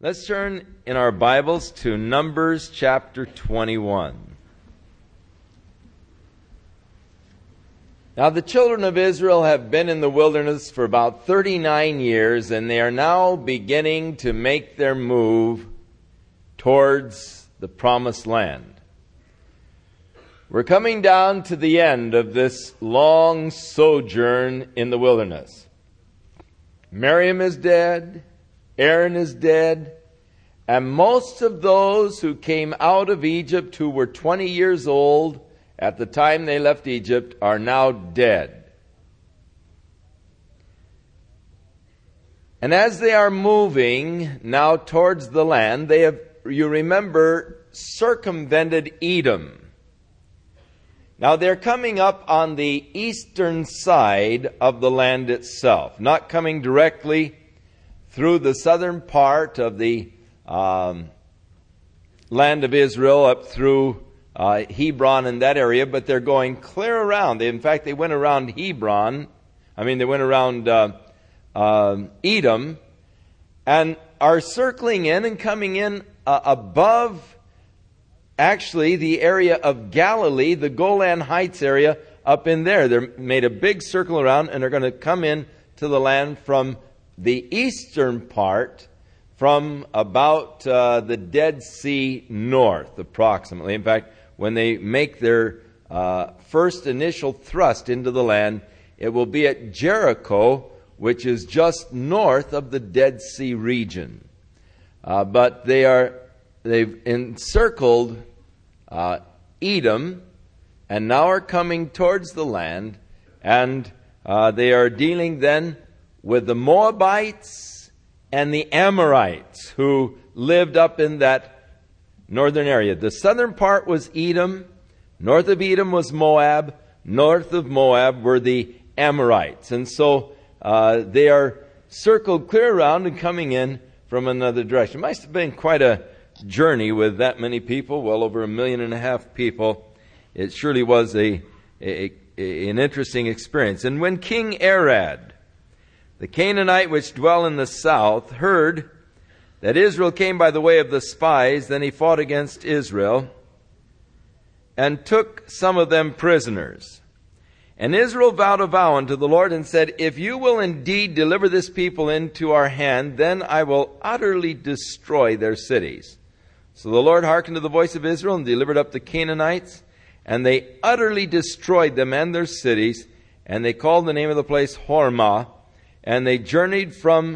Let's turn in our Bibles to Numbers chapter 21. Now the children of Israel have been in the wilderness for about 39 years, and they are now beginning to make their move towards the promised land. We're coming down to the end of this long sojourn in the wilderness. Miriam is dead. Aaron is dead, and most of those who came out of Egypt who were 20 years old at the time they left Egypt are now dead. And as they are moving now towards the land, they have, you remember, circumvented Edom. Now they're coming up on the eastern side of the land itself, not coming directly through the southern part of the land of Israel up through Hebron and that area, but they're going clear around. In fact, they went around Hebron. They went around Edom and are circling in and coming in above, actually, the area of Galilee, the Golan Heights area up in there. They're made a big circle around and are going to come in to the land from the eastern part, from about the Dead Sea north, approximately. In fact, when they make their first initial thrust into the land, it will be at Jericho, which is just north of the Dead Sea region. But they've encircled Edom, and now are coming towards the land, and they are dealing then with the Moabites and the Amorites who lived up in that northern area. The southern part was Edom. North of Edom was Moab. North of Moab were the Amorites. And so they are circled clear around and coming in from another direction. It must have been quite a journey with that many people, well over 1.5 million people. It surely was an interesting experience. And when King Arad, the Canaanite which dwell in the south, heard that Israel came by the way of the spies, then he fought against Israel and took some of them prisoners. And Israel vowed a vow unto the Lord and said, if you will indeed deliver this people into our hand, then I will utterly destroy their cities. So the Lord hearkened to the voice of Israel and delivered up the Canaanites, and they utterly destroyed them and their cities, and they called the name of the place Hormah. And they journeyed from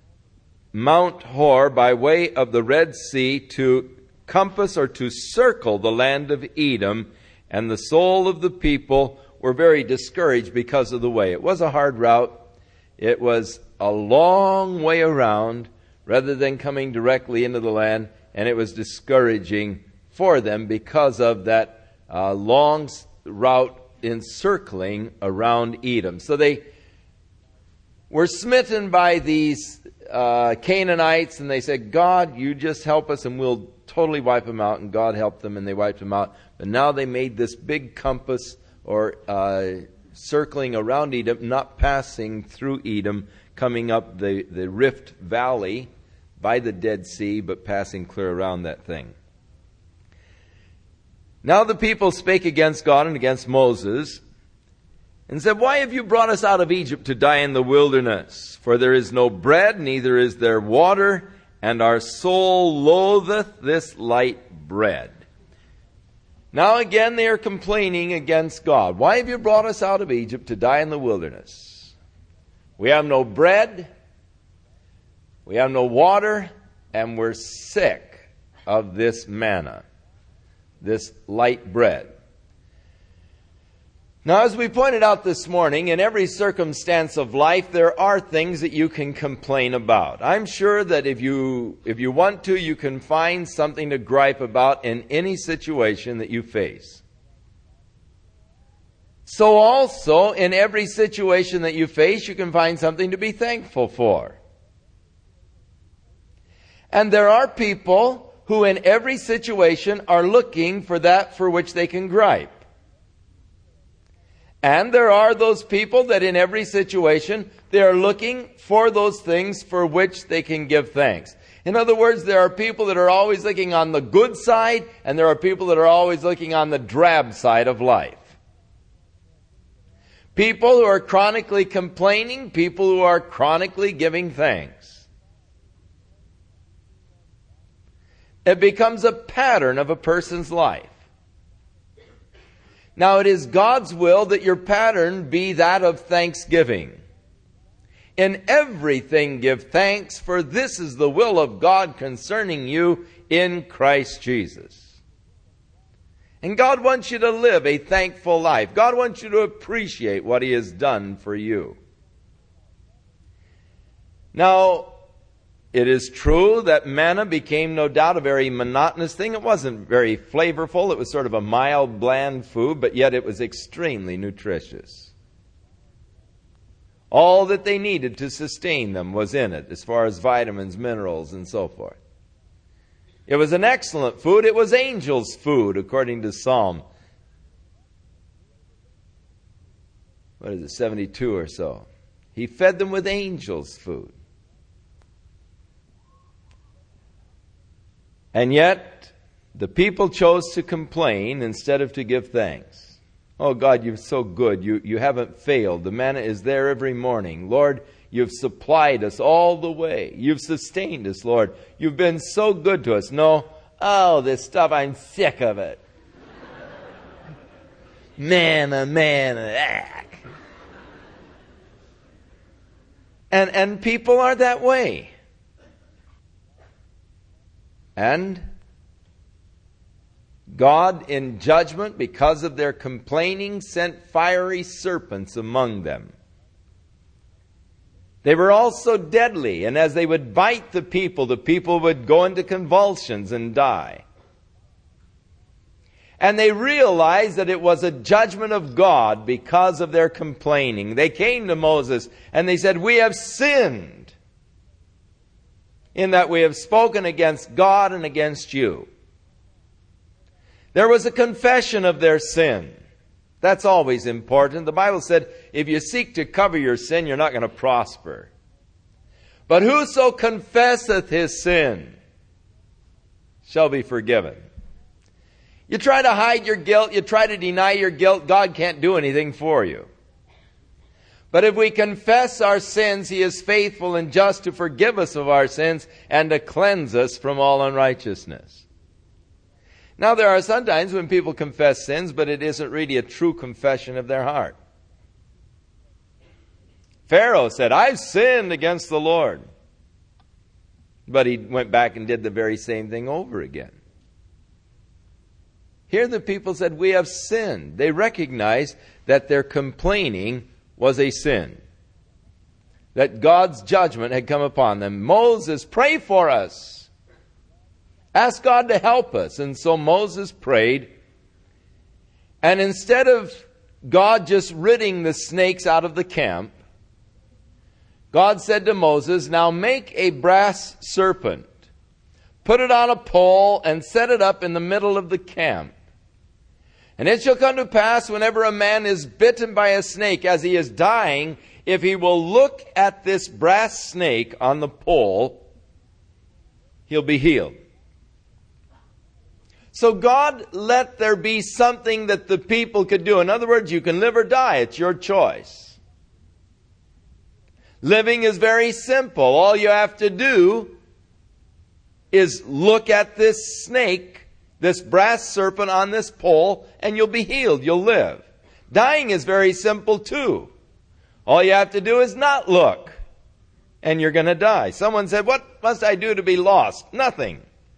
Mount Hor by way of the Red Sea to compass or to circle the land of Edom. And the soul of the people were very discouraged because of the way. It was a hard route. It was a long way around rather than coming directly into the land. And it was discouraging for them because of that long route encircling around Edom. So they were smitten by these Canaanites, and they said, God, you just help us and we'll totally wipe them out. And God helped them and they wiped them out. But now they made this big compass or circling around Edom, not passing through Edom, coming up the Rift Valley by the Dead Sea, but passing clear around that thing. Now the people spake against God and against Moses, and said, why have you brought us out of Egypt to die in the wilderness? For there is no bread, neither is there water, and our soul loatheth this light bread. Now again they are complaining against God. Why have you brought us out of Egypt to die in the wilderness? We have no bread, we have no water, and we're sick of this manna, this light bread. Now, as we pointed out this morning, in every circumstance of life, there are things that you can complain about. I'm sure that if you want to, you can find something to gripe about in any situation that you face. So also, in every situation that you face, you can find something to be thankful for. And there are people who in every situation are looking for that for which they can gripe. And there are those people that in every situation, they are looking for those things for which they can give thanks. In other words, there are people that are always looking on the good side, and there are people that are always looking on the drab side of life. People who are chronically complaining, people who are chronically giving thanks. It becomes a pattern of a person's life. Now, it is God's will that your pattern be that of thanksgiving. In everything give thanks, for this is the will of God concerning you in Christ Jesus. And God wants you to live a thankful life. God wants you to appreciate what He has done for you. Now, it is true that manna became no doubt a very monotonous thing. It wasn't very flavorful. It was sort of a mild, bland food, but yet it was extremely nutritious. All that they needed to sustain them was in it, as far as vitamins, minerals, and so forth. It was an excellent food. It was angels' food, according to Psalm 72 or so. He fed them with angels' food. And yet, the people chose to complain instead of to give thanks. Oh God, you're so good. You haven't failed. The manna is there every morning. Lord, you've supplied us all the way. You've sustained us, Lord. You've been so good to us. No, this stuff, I'm sick of it. Manna. And people are that way. And God, in judgment, because of their complaining, sent fiery serpents among them. They were also deadly, and as they would bite the people would go into convulsions and die. And they realized that it was a judgment of God because of their complaining. They came to Moses and they said, "We have sinned in that we have spoken against God and against you." There was a confession of their sin. That's always important. The Bible said, if you seek to cover your sin, you're not going to prosper. But whoso confesseth his sin shall be forgiven. You try to hide your guilt, you try to deny your guilt, God can't do anything for you. But if we confess our sins, He is faithful and just to forgive us of our sins and to cleanse us from all unrighteousness. Now, there are some times when people confess sins, but it isn't really a true confession of their heart. Pharaoh said, "I've sinned against the Lord." But he went back and did the very same thing over again. Here the people said, "We have sinned." They recognized that their complaining was a sin, that God's judgment had come upon them. Moses, pray for us. Ask God to help us. And so Moses prayed. And instead of God just ridding the snakes out of the camp, God said to Moses, "Now make a brass serpent. Put it on a pole and set it up in the middle of the camp. And it shall come to pass whenever a man is bitten by a snake as he is dying, if he will look at this brass snake on the pole, he'll be healed." So God let there be something that the people could do. In other words, you can live or die. It's your choice. Living is very simple. All you have to do is look at this snake, this brass serpent on this pole, and you'll be healed. You'll live. Dying is very simple too. All you have to do is not look, and you're going to die. Someone said, "What must I do to be lost?" Nothing.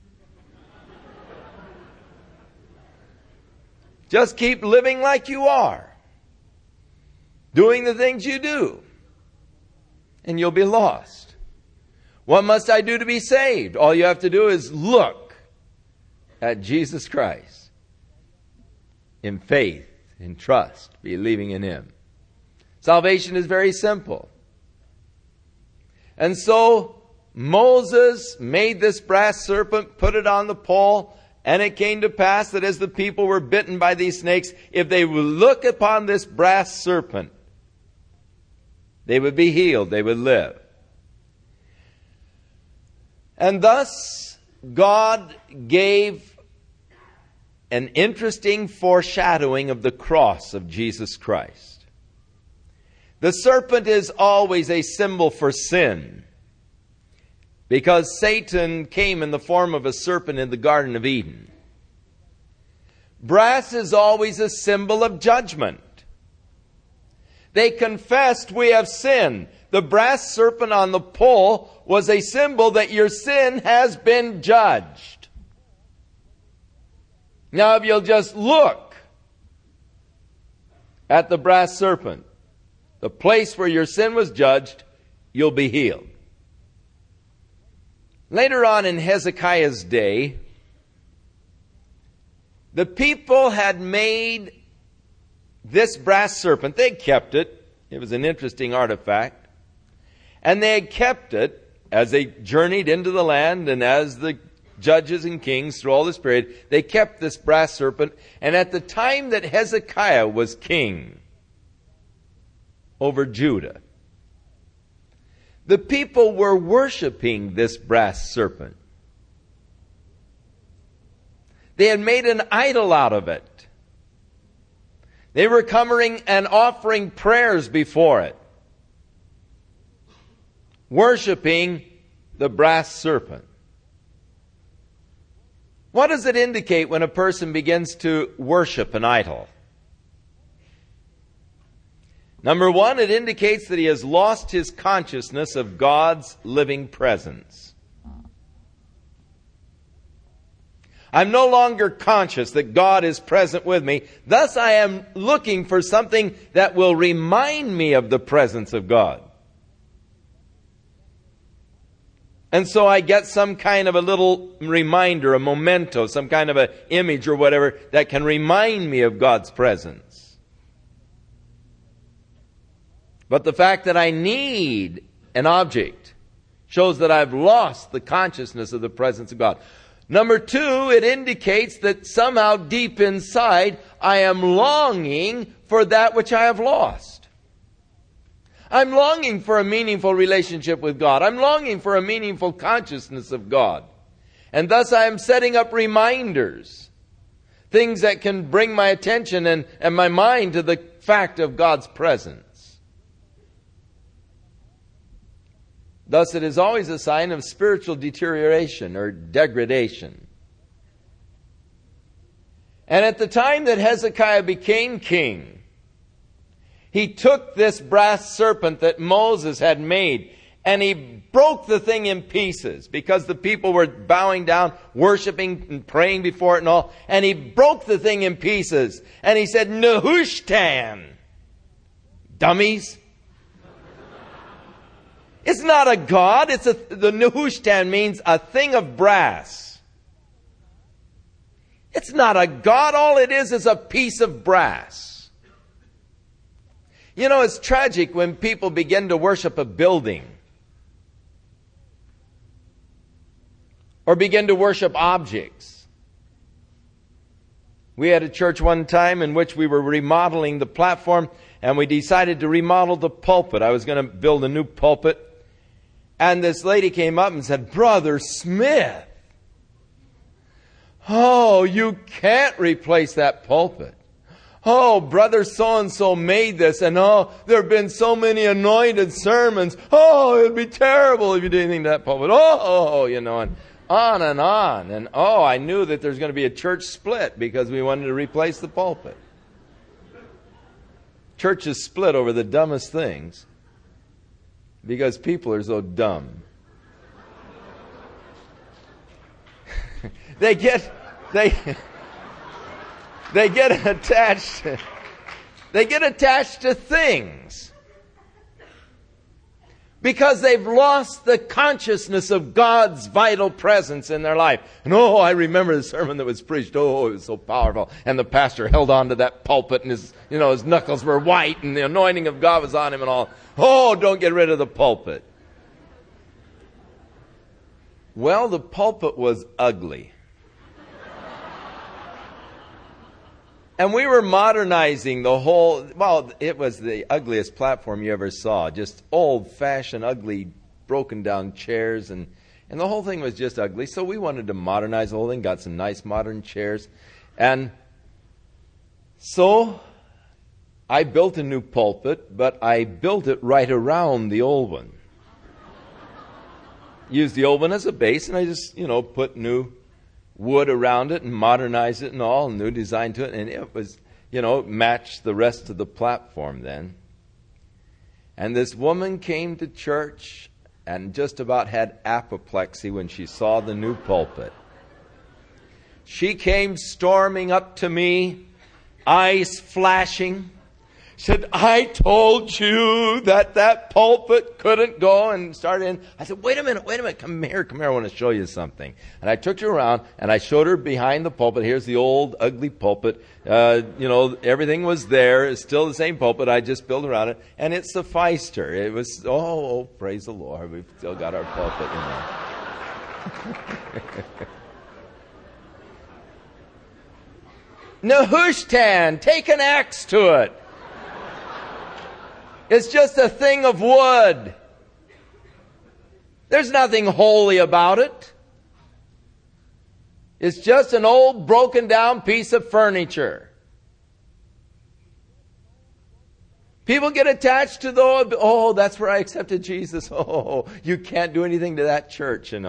Just keep living like you are, doing the things you do, and you'll be lost. What must I do to be saved? All you have to do is look at Jesus Christ in faith, in trust, believing in Him. Salvation is very simple. And so Moses made this brass serpent, put it on the pole, and it came to pass that as the people were bitten by these snakes, if they would look upon this brass serpent, they would be healed, they would live. And thus, God gave an interesting foreshadowing of the cross of Jesus Christ. The serpent is always a symbol for sin, because Satan came in the form of a serpent in the Garden of Eden. Brass is always a symbol of judgment. They confessed, we have sinned. The brass serpent on the pole was a symbol that your sin has been judged. Now, if you'll just look at the brass serpent, the place where your sin was judged, you'll be healed. Later on in Hezekiah's day, the people had made this brass serpent. They kept it. It was an interesting artifact. And they had kept it as they journeyed into the land, and as the judges and kings through all this period, they kept this brass serpent. And at the time that Hezekiah was king over Judah, the people were worshiping this brass serpent. They had made an idol out of it. They were coming and offering prayers before it, worshiping the brass serpent. What does it indicate when a person begins to worship an idol? Number one, it indicates that he has lost his consciousness of God's living presence. I'm no longer conscious that God is present with me. Thus, I am looking for something that will remind me of the presence of God. And so I get some kind of a little reminder, a memento, some kind of an image or whatever that can remind me of God's presence. But the fact that I need an object shows that I've lost the consciousness of the presence of God. Number two, it indicates that somehow deep inside I am longing for that which I have lost. I'm longing for a meaningful relationship with God. I'm longing for a meaningful consciousness of God. And thus I am setting up reminders, things that can bring my attention and my mind to the fact of God's presence. Thus, it is always a sign of spiritual deterioration or degradation. And at the time that Hezekiah became king, he took this brass serpent that Moses had made and he broke the thing in pieces because the people were bowing down, worshiping and praying before it and all. And he broke the thing in pieces and he said, Nehushtan, dummies. It's not a god. The Nehushtan means a thing of brass. It's not a god. All it is a piece of brass. You know, it's tragic when people begin to worship a building or begin to worship objects. We had a church one time in which we were remodeling the platform, and we decided to remodel the pulpit. I was going to build a new pulpit. And this lady came up and said, Brother Smith, oh, you can't replace that pulpit. Oh, Brother so-and-so made this, and oh, there have been so many anointed sermons. Oh, it'd be terrible if you did anything to that pulpit. Oh, you know, and on and on. And oh, I knew that there's going to be a church split because we wanted to replace the pulpit. Churches split over the dumbest things. Because people are so dumb. They get attached to things. Because they've lost the consciousness of God's vital presence in their life. And oh, I remember the sermon that was preached. Oh, it was so powerful. And the pastor held on to that pulpit and his knuckles were white and the anointing of God was on him and all. Oh, don't get rid of the pulpit. Well, the pulpit was ugly. And we were modernizing the whole, well, it was the ugliest platform you ever saw. Just old-fashioned, ugly, broken-down chairs. And And the whole thing was just ugly, so we wanted to modernize the whole thing, got some nice modern chairs. And so I built a new pulpit, but I built it right around the old one. Used the old one as a base, and I just, put new wood around it and modernized it and all, new design to it. And it was, matched the rest of the platform then. And this woman came to church and just about had apoplexy when she saw the new pulpit. She came storming up to me, eyes flashing. She said, "I told you that pulpit couldn't go," and started in. I said, wait a minute, come here, I want to show you something. And I took her around, and I showed her behind the pulpit. Here's the old, ugly pulpit. Everything was there. It's still the same pulpit. I just built around it, and it sufficed her. It was, praise the Lord, we've still got our pulpit, Nehushtan, take an axe to it. It's just a thing of wood. There's nothing holy about it. It's just an old broken down piece of furniture. People get attached to that's where I accepted Jesus. You can't do anything to that church, It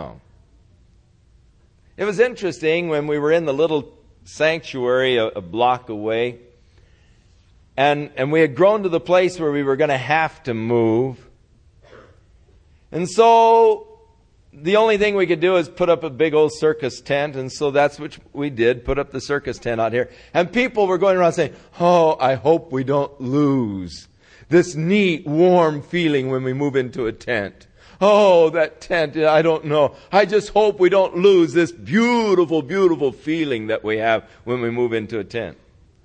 was interesting when we were in the little sanctuary a block away. And we had grown to the place where we were going to have to move. And so the only thing we could do is put up a big old circus tent. And so that's what we did, put up the circus tent out here. And people were going around saying, I hope we don't lose this neat, warm feeling when we move into a tent. That tent, I don't know. I just hope we don't lose this beautiful, beautiful feeling that we have when we move into a tent.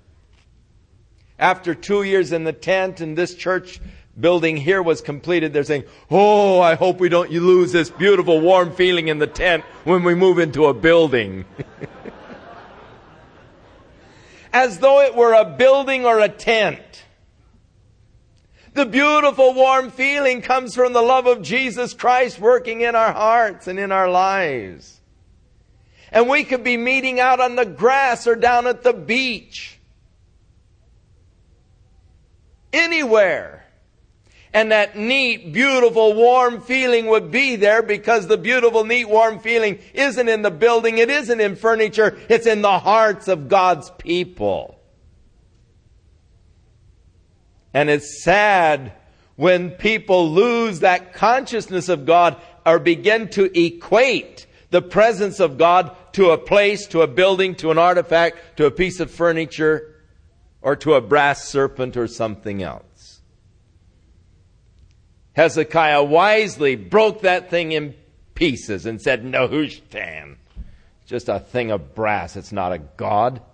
After 2 years in the tent and this church building here was completed, they're saying, I hope we don't lose this beautiful warm feeling in the tent when we move into a building. As though it were a building or a tent. The beautiful warm feeling comes from the love of Jesus Christ working in our hearts and in our lives. And we could be meeting out on the grass or down at the beach. Anywhere. And that neat, beautiful, warm feeling would be there because the beautiful, neat, warm feeling isn't in the building. It isn't in furniture. It's in the hearts of God's people. And it's sad when people lose that consciousness of God or begin to equate the presence of God to a place, to a building, to an artifact, to a piece of furniture, or to a brass serpent or something else. Hezekiah wisely broke that thing in pieces and said, Nehushtan, just a thing of brass. It's not a god.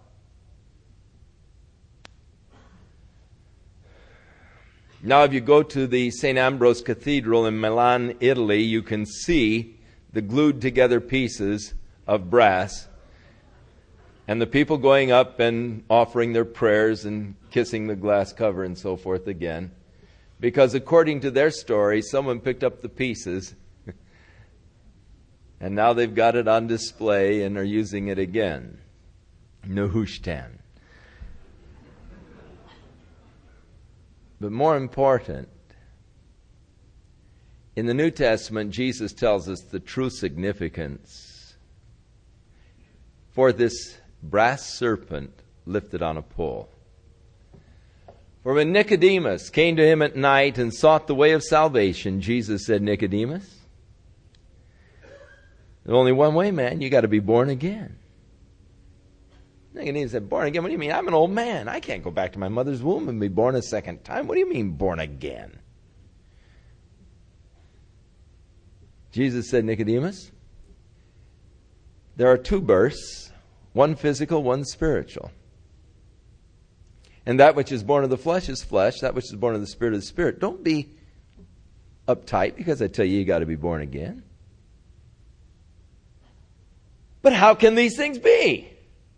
Now, if you go to the St. Ambrose Cathedral in Milan, Italy, you can see the glued together pieces of brass. And the people going up and offering their prayers and kissing the glass cover and so forth again. Because according to their story, someone picked up the pieces. And now they've got it on display and are using it again. Nehushtan. But more important, in the New Testament, Jesus tells us the true significance for this brass serpent lifted on a pole. For when Nicodemus came to him at night and sought the way of salvation, Jesus said, Nicodemus, there's only one way, man. You got to be born again. Nicodemus said, born again? What do you mean? I'm an old man. I can't go back to my mother's womb and be born a second time. What do you mean, born again? Jesus said, Nicodemus, there are two births, one physical, one spiritual. And that which is born of the flesh is flesh. That which is born of the spirit is spirit. Don't be uptight because I tell you got to be born again. But how can these things be?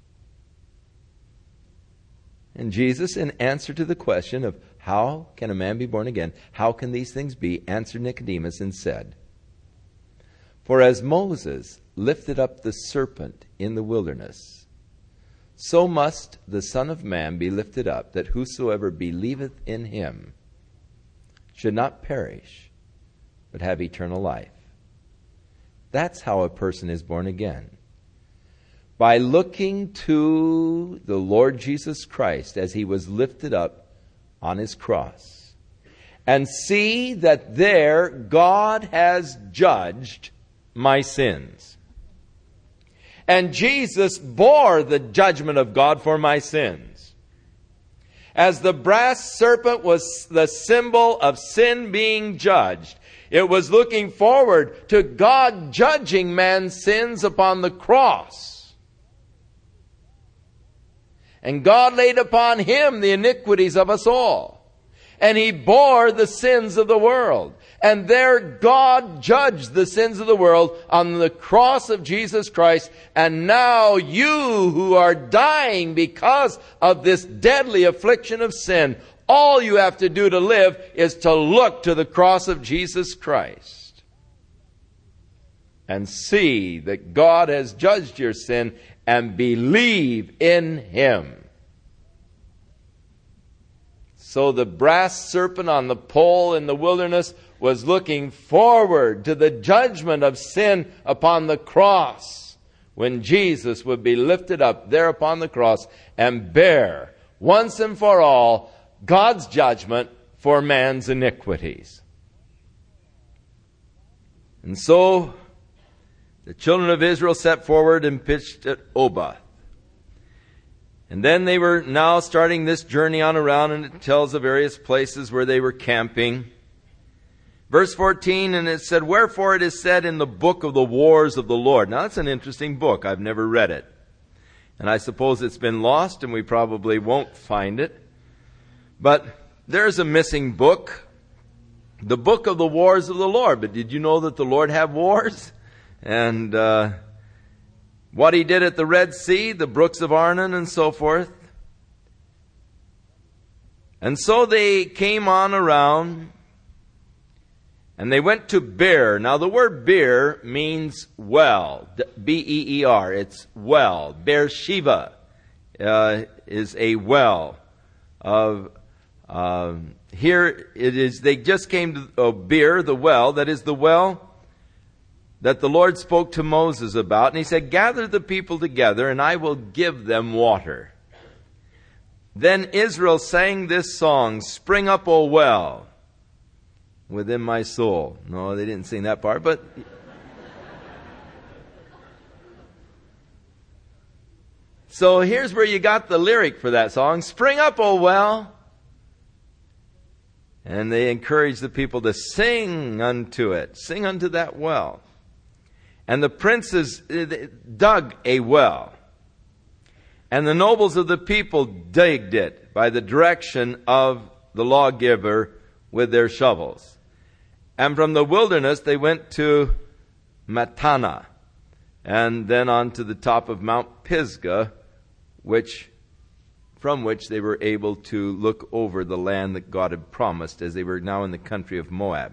And Jesus, in answer to the question of how can a man be born again, how can these things be, answered Nicodemus and said, For as Moses lifted up the serpent in the wilderness, so must the Son of Man be lifted up, that whosoever believeth in him should not perish, but have eternal life. That's how a person is born again. By looking to the Lord Jesus Christ as he was lifted up on his cross, and see that there God has judged my sins. And Jesus bore the judgment of God for my sins. As the brass serpent was the symbol of sin being judged, it was looking forward to God judging man's sins upon the cross. And God laid upon him the iniquities of us all. And he bore the sins of the world. And there God judged the sins of the world on the cross of Jesus Christ. And now you who are dying because of this deadly affliction of sin, all you have to do to live is to look to the cross of Jesus Christ and see that God has judged your sin and believe in him. So the brass serpent on the pole in the wilderness was looking forward to the judgment of sin upon the cross, when Jesus would be lifted up there upon the cross and bear once and for all God's judgment for man's iniquities. And so the children of Israel set forward and pitched at Oboth. And then they were now starting this journey on around, and it tells of various places where they were camping. Verse 14, and it said, wherefore it is said in the book of the wars of the Lord. Now that's an interesting book. I've never read it. And I suppose it's been lost and we probably won't find it. But there's a missing book. The book of the wars of the Lord. But did you know that the Lord had wars? And what he did at the Red Sea, the brooks of Arnon and so forth. And so they came on around. And they went to Beer. Now the word Beer means well. B-E-E-R. It's well. Beersheba is a well. Here it is, they just came to Beer, the well. That is the well that the Lord spoke to Moses about. And he said, gather the people together and I will give them water. Then Israel sang this song, spring up, O well, within my soul. No, they didn't sing that part, but so here's where you got the lyric for that song. Spring up, O well. And they encouraged the people to sing unto it. Sing unto that well. And the princes dug a well. And the nobles of the people digged it by the direction of the lawgiver with their shovels. And from the wilderness they went to Mattanah, and then on to the top of Mount Pisgah, from which they were able to look over the land that God had promised, as they were now in the country of Moab.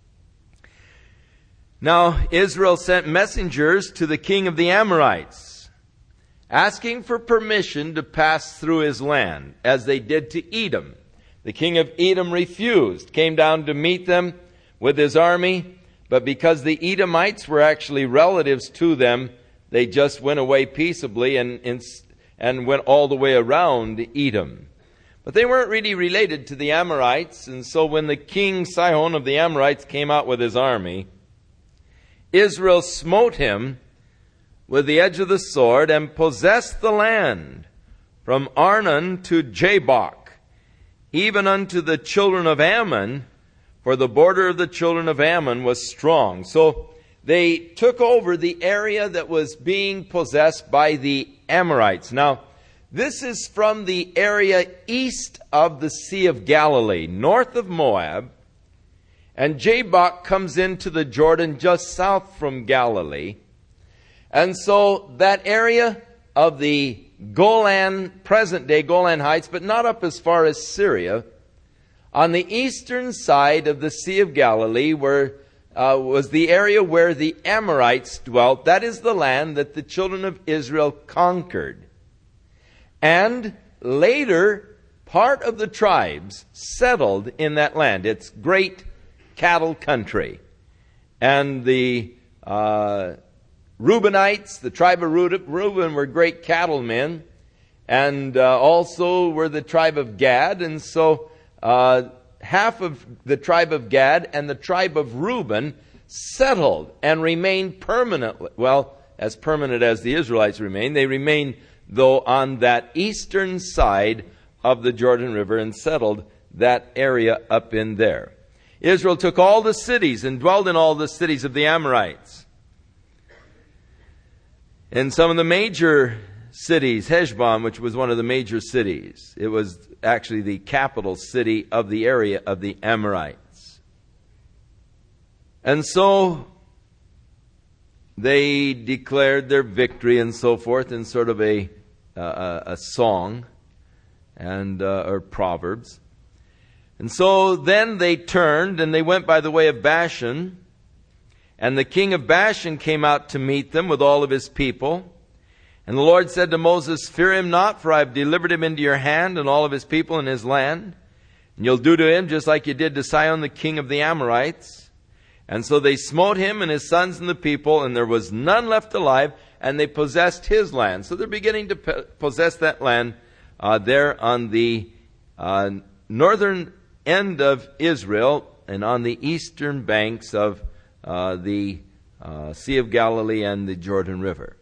Now Israel sent messengers to the king of the Amorites, asking for permission to pass through his land, as they did to Edom. The king of Edom refused, came down to meet them with his army, but because the Edomites were actually relatives to them, they just went away peaceably and went all the way around Edom. But they weren't really related to the Amorites, and so when the king Sihon of the Amorites came out with his army, Israel smote him with the edge of the sword and possessed the land from Arnon to Jabbok, even unto the children of Ammon, for the border of the children of Ammon was strong. So they took over the area that was being possessed by the Amorites. Now, this is from the area east of the Sea of Galilee, north of Moab. And Jabbok comes into the Jordan just south from Galilee. And so that area of the Golan, present-day Golan Heights, but not up as far as Syria, on the eastern side of the Sea of Galilee, where was the area where the Amorites dwelt. That is the land that the children of Israel conquered. And later, part of the tribes settled in that land. It's great cattle country. And the Reubenites, the tribe of Reuben, were great cattlemen. And also were the tribe of Gad. And so half of the tribe of Gad and the tribe of Reuben settled and remained permanently. Well, as permanent as the Israelites remained. They remained, though, on that eastern side of the Jordan River and settled that area up in there. Israel took all the cities and dwelled in all the cities of the Amorites. In some of the major cities, Heshbon, which was one of the major cities, it was actually the capital city of the area of the Amorites. And so they declared their victory and so forth in sort of a song and or proverbs. And so then they turned and they went by the way of Bashan. And the king of Bashan came out to meet them with all of his people. And the Lord said to Moses, "Fear him not, for I have delivered him into your hand and all of his people and his land. And you'll do to him just like you did to Sihon, the king of the Amorites." And so they smote him and his sons and the people, and there was none left alive, and they possessed his land. So they're beginning to possess that land there on the northern end of Israel and on the eastern banks of the Sea of Galilee and the Jordan River.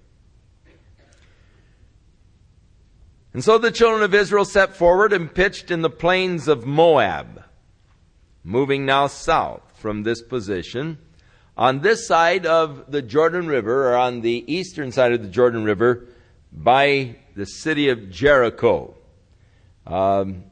And so the children of Israel set forward and pitched in the plains of Moab, moving now south from this position. On this side of the Jordan River, or on the eastern side of the Jordan River, by the city of Jericho. And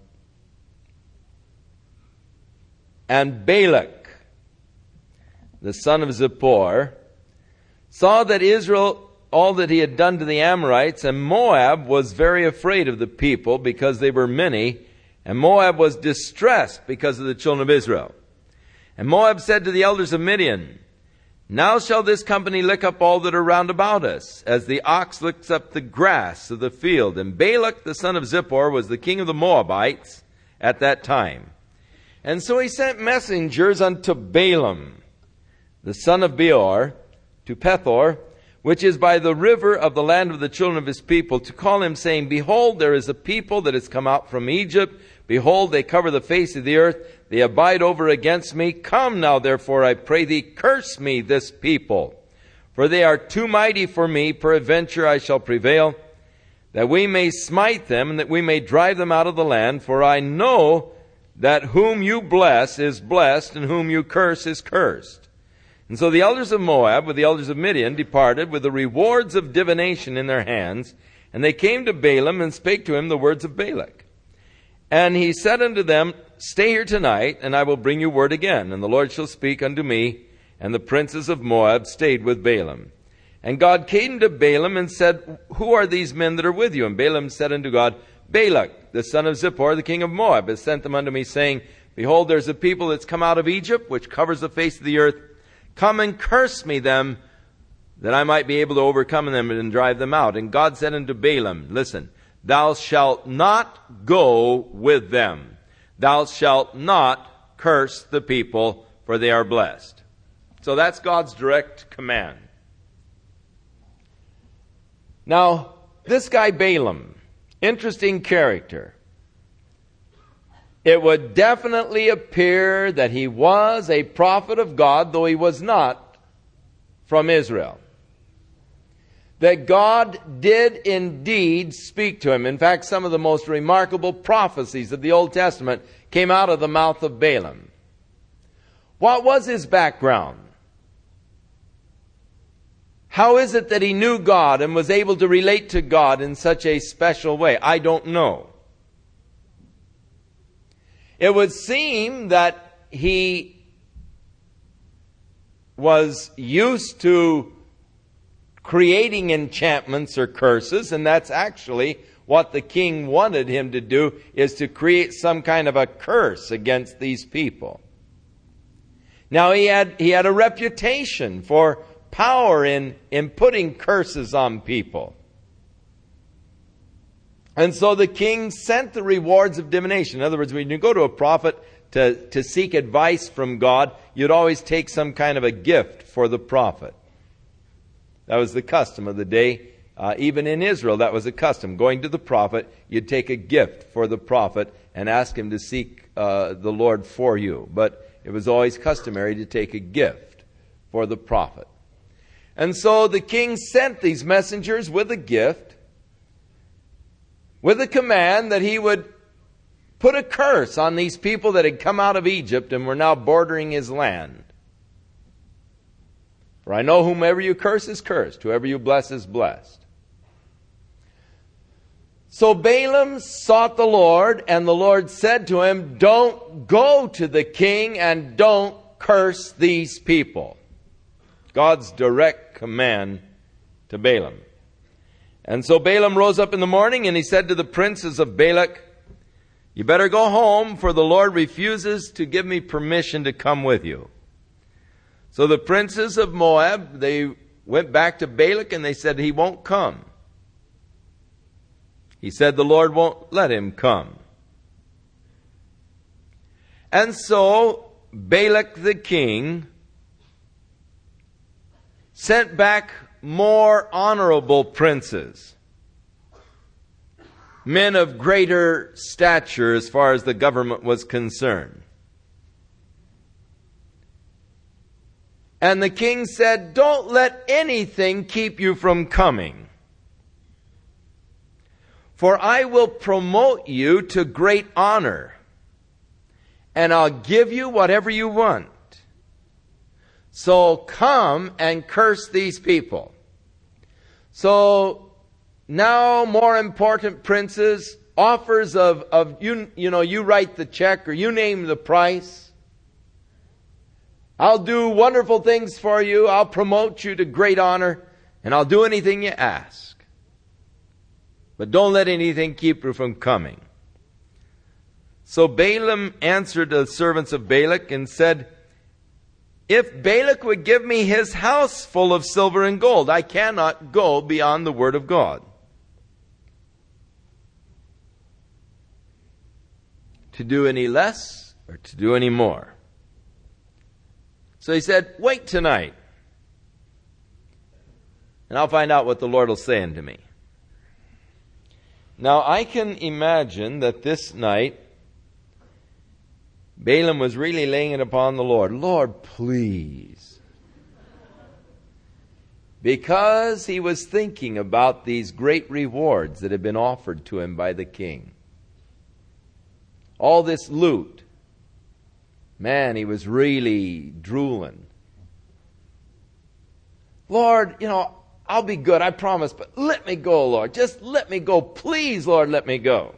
Balak, the son of Zippor, saw that Israel, all that he had done to the Amorites, and Moab was very afraid of the people because they were many, and Moab was distressed because of the children of Israel. And Moab said to the elders of Midian, "Now shall this company lick up all that are round about us, as the ox licks up the grass of the field." And Balak, the son of Zippor, was the king of the Moabites at that time. And so he sent messengers unto Balaam, the son of Beor, to Pethor, which is by the river of the land of the children of his people, to call him, saying, "Behold, there is a people that has come out from Egypt. Behold, they cover the face of the earth. They abide over against me. Come now, therefore, I pray thee, curse me this people. For they are too mighty for me. Peradventure I shall prevail, that we may smite them, and that we may drive them out of the land. For I know that whom you bless is blessed, and whom you curse is cursed." And so the elders of Moab with the elders of Midian departed with the rewards of divination in their hands. And they came to Balaam and spake to him the words of Balak. And he said unto them, "Stay here tonight, and I will bring you word again. And the Lord shall speak unto me." And the princes of Moab stayed with Balaam. And God came to Balaam and said, "Who are these men that are with you?" And Balaam said unto God, "Balak, the son of Zippor, the king of Moab, has sent them unto me, saying, Behold, there's a people that's come out of Egypt, which covers the face of the earth. Come and curse me them, that I might be able to overcome them and drive them out." And God said unto Balaam, "Listen, thou shalt not go with them. Thou shalt not curse the people, for they are blessed." So that's God's direct command. Now, this guy Balaam, interesting character. It would definitely appear that he was a prophet of God, though he was not from Israel. That God did indeed speak to him. In fact, some of the most remarkable prophecies of the Old Testament came out of the mouth of Balaam. What was his background? How is it that he knew God and was able to relate to God in such a special way? I don't know. It would seem that he was used to creating enchantments or curses, and that's actually what the king wanted him to do, is to create some kind of a curse against these people. Now he had a reputation for power in putting curses on people. And so the king sent the rewards of divination. In other words, when you go to a prophet to seek advice from God, you'd always take some kind of a gift for the prophet. That was the custom of the day. Even in Israel, that was a custom. Going to the prophet, you'd take a gift for the prophet and ask him to seek the Lord for you. But it was always customary to take a gift for the prophet. And so the king sent these messengers with a gift, with a command that he would put a curse on these people that had come out of Egypt and were now bordering his land. For I know whomever you curse is cursed, whoever you bless is blessed. So Balaam sought the Lord, and the Lord said to him, don't go to the king and don't curse these people. God's direct command to Balaam. And so Balaam rose up in the morning and he said to the princes of Balak, you better go home, for the Lord refuses to give me permission to come with you. So the princes of Moab, they went back to Balak and they said he won't come. He said the Lord won't let him come. And so Balak the king sent back more honorable princes, men of greater stature as far as the government was concerned. And the king said, don't let anything keep you from coming, for I will promote you to great honor, and I'll give you whatever you want. So come and curse these people. So now more important princes, offers of you write the check or you name the price. I'll do wonderful things for you. I'll promote you to great honor, and I'll do anything you ask. But don't let anything keep you from coming. So Balaam answered the servants of Balak and said, if Balak would give me his house full of silver and gold, I cannot go beyond the word of God. To do any less or to do any more. So he said, wait tonight, and I'll find out what the Lord will say unto me. Now I can imagine that this night, Balaam was really laying it upon the Lord. Lord, please. Because he was thinking about these great rewards that had been offered to him by the king. All this loot. Man, he was really drooling. Lord, I'll be good, I promise, but let me go, Lord. Just let me go. Please, Lord, let me go.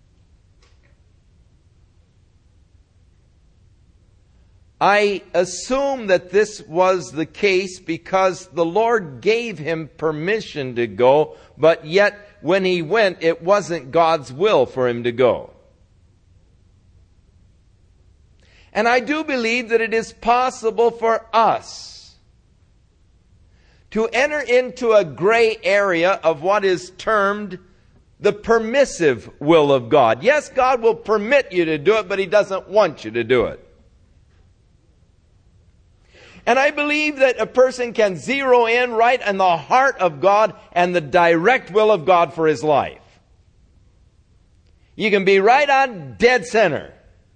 I assume that this was the case because the Lord gave him permission to go, but yet when he went, it wasn't God's will for him to go. And I do believe that it is possible for us to enter into a gray area of what is termed the permissive will of God. Yes, God will permit you to do it, but He doesn't want you to do it. And I believe that a person can zero in right in the heart of God and the direct will of God for his life. You can be right on dead center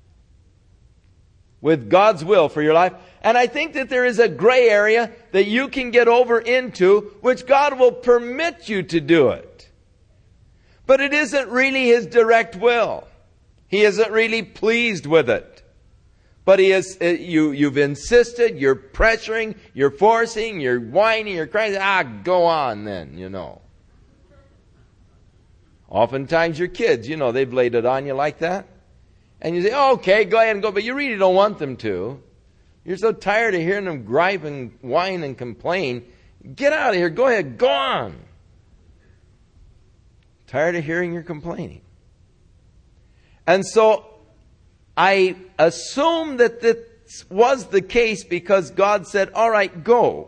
with God's will for your life. And I think that there is a gray area that you can get over into, which God will permit you to do it. But it isn't really His direct will. He isn't really pleased with it. But He is, you've insisted, you're pressuring, you're forcing, you're whining, you're crying. Go on then, Oftentimes your kids, they've laid it on you like that. And you say, okay, go ahead and go, but you really don't want them to. You're so tired of hearing them gripe and whine and complain. Get out of here, go ahead, go on. Tired of hearing your complaining. And so I assume that this was the case because God said, all right, go.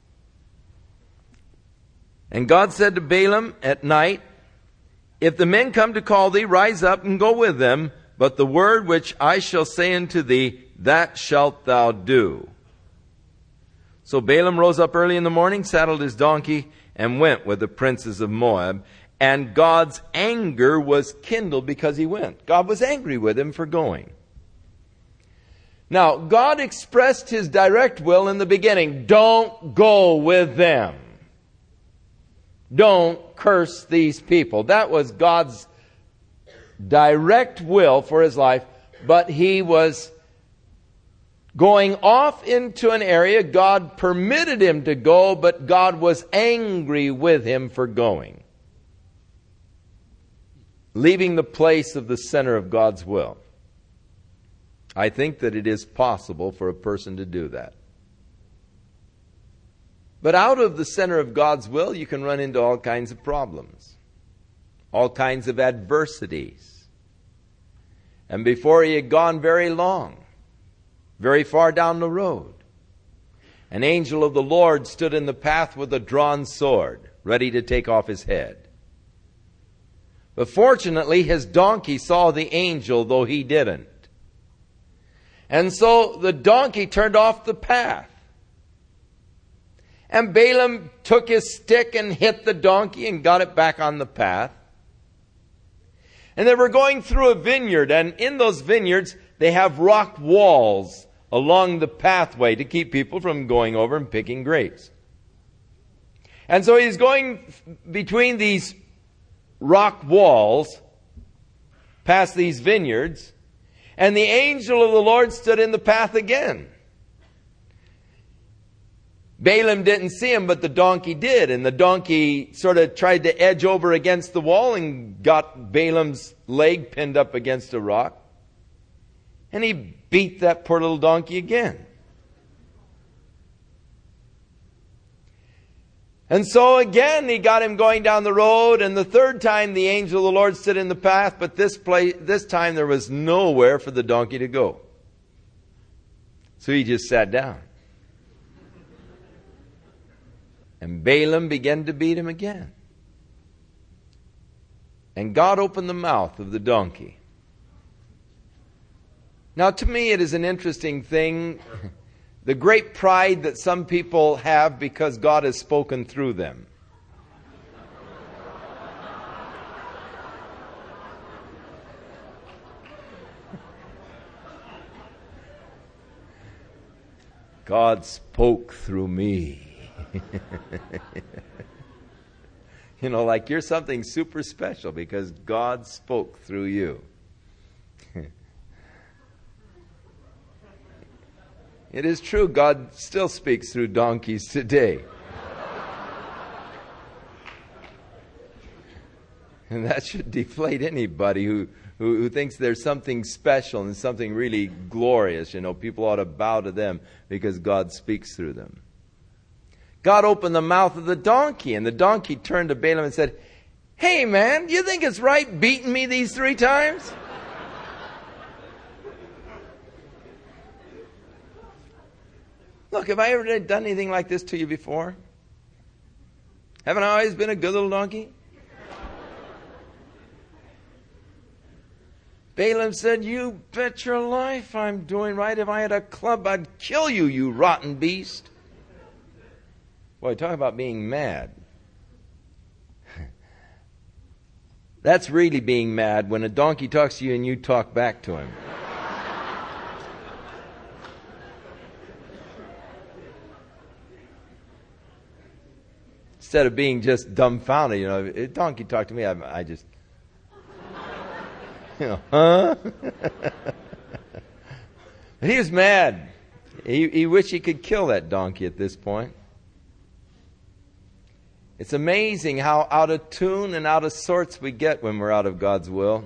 And God said to Balaam at night, if the men come to call thee, rise up and go with them. But the word which I shall say unto thee, that shalt thou do. So Balaam rose up early in the morning, saddled his donkey, and went with the princes of Moab. And God's anger was kindled because he went. God was angry with him for going. Now, God expressed his direct will in the beginning. Don't go with them. Don't curse these people. That was God's direct will for his life. But he was going off into an area. God permitted him to go, but God was angry with him for going. Leaving the place of the center of God's will. I think that it is possible for a person to do that. But out of the center of God's will, you can run into all kinds of problems. All kinds of adversities. And before he had gone very long, very far down the road, an angel of the Lord stood in the path with a drawn sword, ready to take off his head. But fortunately, his donkey saw the angel, though he didn't. And so the donkey turned off the path. And Balaam took his stick and hit the donkey and got it back on the path. And they were going through a vineyard, and in those vineyards, they have rock walls along the pathway to keep people from going over and picking grapes. And so he's going between these rock walls, past these vineyards, and the angel of the Lord stood in the path again. Balaam didn't see him, but the donkey did. And the donkey sort of tried to edge over against the wall and got Balaam's leg pinned up against a rock. And he beat that poor little donkey again. And so again, he got him going down the road. And the third time, the angel of the Lord stood in the path. But this time, there was nowhere for the donkey to go. So he just sat down. And Balaam began to beat him again. And God opened the mouth of the donkey. Now, to me, it is an interesting thing, the great pride that some people have because God has spoken through them. God spoke through me. You know, like you're something super special because God spoke through you. It is true, God still speaks through donkeys today. And that should deflate anybody who thinks there's something special and something really glorious. You know, people ought to bow to them because God speaks through them. God opened the mouth of the donkey, and the donkey turned to Balaam and said, "Hey man, do you think it's right beating me these 3 times? Look, have I ever done anything like this to you before? Haven't I always been a good little donkey?" Balaam said, "You bet your life I'm doing right. If I had a club, I'd kill you, you rotten beast." Boy, talk about being mad. That's really being mad when a donkey talks to you and you talk back to him. Instead of being just dumbfounded, you know, if a donkey talked to me, I just, you know, huh? And he was mad. He wished he could kill that donkey at this point. It's amazing how out of tune and out of sorts we get when we're out of God's will.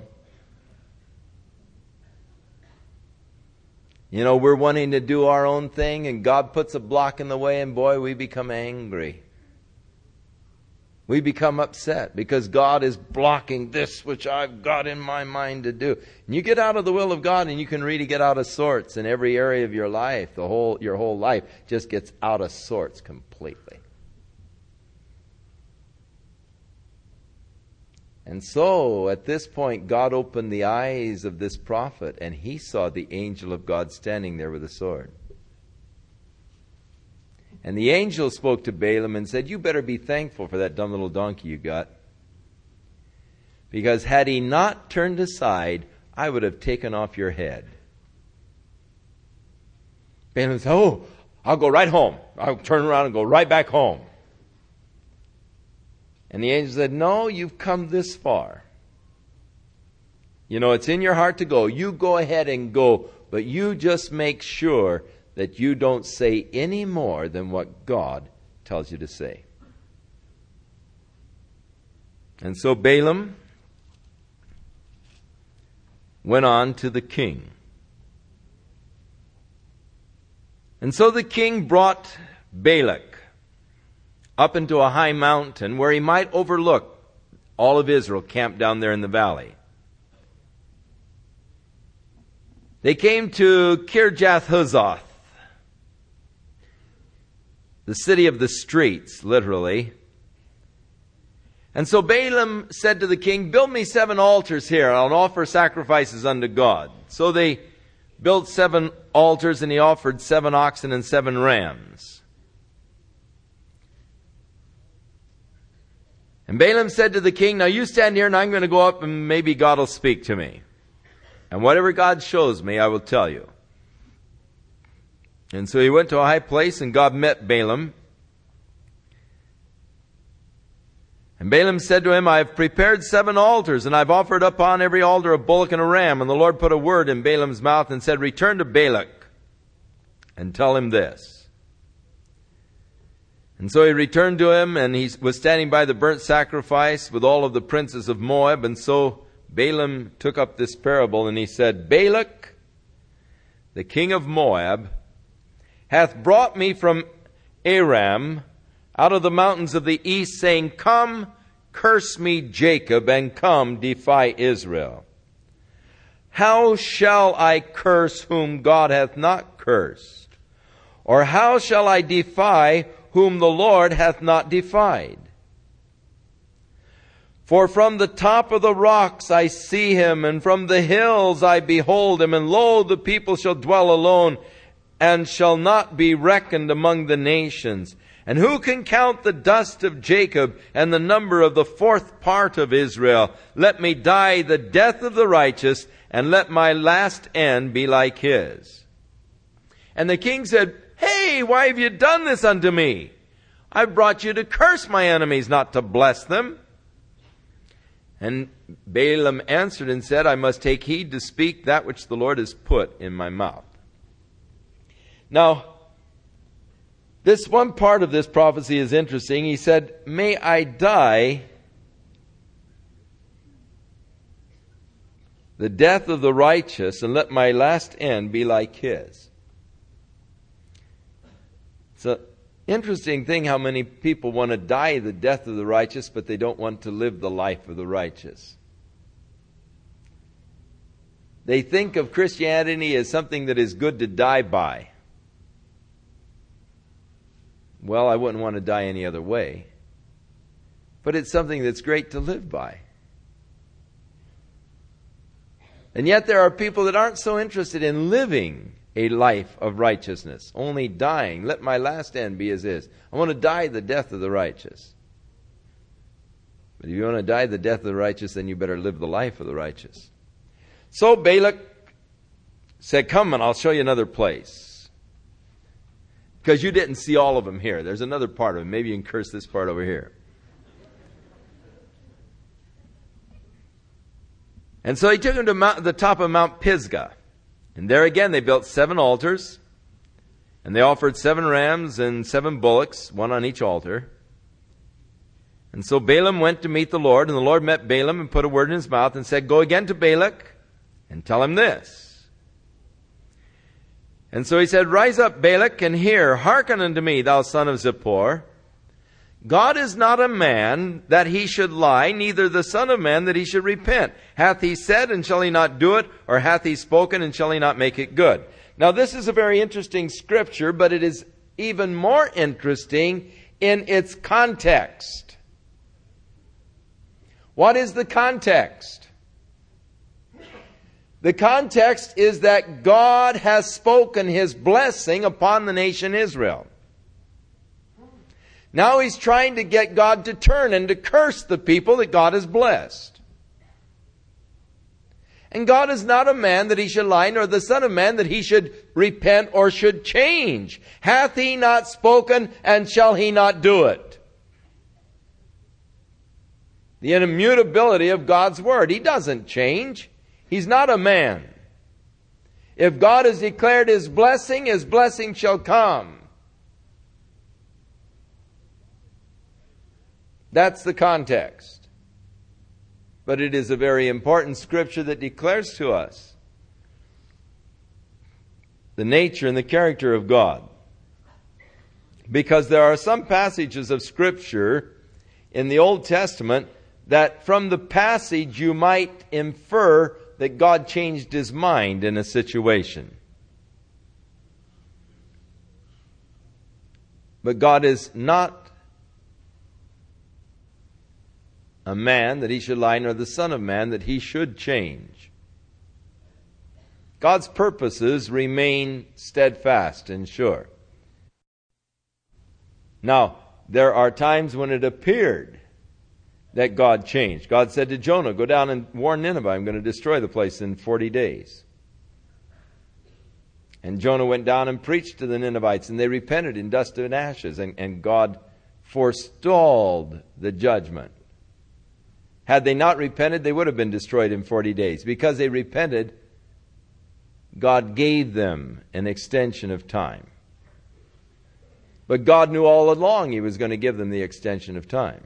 You know, we're wanting to do our own thing and God puts a block in the way and boy, we become angry. We become upset because God is blocking this which I've got in my mind to do. And you get out of the will of God and you can really get out of sorts in every area of your life. Your whole life just gets out of sorts completely. And so, at this point, God opened the eyes of this prophet, and he saw the angel of God standing there with a sword. And the angel spoke to Balaam and said, you better be thankful for that dumb little donkey you got. Because had he not turned aside, I would have taken off your head. Balaam said, oh, I'll go right home. I'll turn around and go right back home. And the angel said, no, you've come this far. You know, it's in your heart to go. You go ahead and go, but you just make sure that you don't say any more than what God tells you to say. And so Balaam went on to the king. And so the king brought Balak up into a high mountain where he might overlook all of Israel camped down there in the valley. They came to Kirjath-Huzoth, the city of the streets, literally. And so Balaam said to the king, build me 7 altars here, and I'll offer sacrifices unto God. So they built 7 altars, and he offered 7 oxen and 7 rams. And Balaam said to the king, now you stand here and I'm going to go up and maybe God will speak to me. And whatever God shows me, I will tell you. And so he went to a high place and God met Balaam. And Balaam said to him, I have prepared 7 altars and I've offered upon every altar a bullock and a ram. And the Lord put a word in Balaam's mouth and said, return to Balak and tell him this. And so he returned to him, and he was standing by the burnt sacrifice with all of the princes of Moab. And so Balaam took up this parable, and he said, Balak, the king of Moab, hath brought me from Aram out of the mountains of the east, saying, come, curse me, Jacob, and come, defy Israel. How shall I curse whom God hath not cursed? Or how shall I defy whom the Lord hath not defied? For from the top of the rocks I see him, and from the hills I behold him, and lo, the people shall dwell alone, and shall not be reckoned among the nations. And who can count the dust of Jacob, and the number of the 4th part of Israel? Let me die the death of the righteous, and let my last end be like his. And the king said, hey, why have you done this unto me? I brought you to curse my enemies, not to bless them. And Balaam answered and said, I must take heed to speak that which the Lord has put in my mouth. Now, this one part of this prophecy is interesting. He said, may I die the death of the righteous, and let my last end be like his. It's an interesting thing how many people want to die the death of the righteous, but they don't want to live the life of the righteous. They think of Christianity as something that is good to die by. Well, I wouldn't want to die any other way. But it's something that's great to live by. And yet there are people that aren't so interested in living a life of righteousness, only dying. Let my last end be as is. I want to die the death of the righteous. But if you want to die the death of the righteous, then you better live the life of the righteous. So Balak said, come and I'll show you another place. Because you didn't see all of them here. There's another part of them. Maybe you can curse this part over here. And so he took him to the top of Mount Pisgah. And there again they built 7 altars. And they offered 7 rams and 7 bullocks, one on each altar. And so Balaam went to meet the Lord. And the Lord met Balaam and put a word in his mouth and said, go again to Balak and tell him this. And so he said, rise up, Balak, and hear. Hearken unto me, thou son of Zippor. God is not a man that he should lie, neither the Son of Man that he should repent. Hath he said, and shall he not do it? Or hath he spoken, and shall he not make it good? Now this is a very interesting scripture, but it is even more interesting in its context. What is the context? The context is that God has spoken his blessing upon the nation Israel. Now he's trying to get God to turn and to curse the people that God has blessed. And God is not a man that he should lie, nor the Son of Man that he should repent or should change. Hath he not spoken, and shall he not do it? The immutability of God's word. He doesn't change. He's not a man. If God has declared his blessing shall come. That's the context. But it is a very important scripture that declares to us the nature and the character of God. Because there are some passages of scripture in the Old Testament that from the passage you might infer that God changed his mind in a situation. But God is not a man that he should lie, nor the Son of Man that he should change. God's purposes remain steadfast and sure. Now, there are times when it appeared that God changed. God said to Jonah, go down and warn Nineveh, I'm going to destroy the place in 40 days. And Jonah went down and preached to the Ninevites, and they repented in dust and ashes, and God forestalled the judgment. Had they not repented, they would have been destroyed in 40 days. Because they repented, God gave them an extension of time. But God knew all along he was going to give them the extension of time.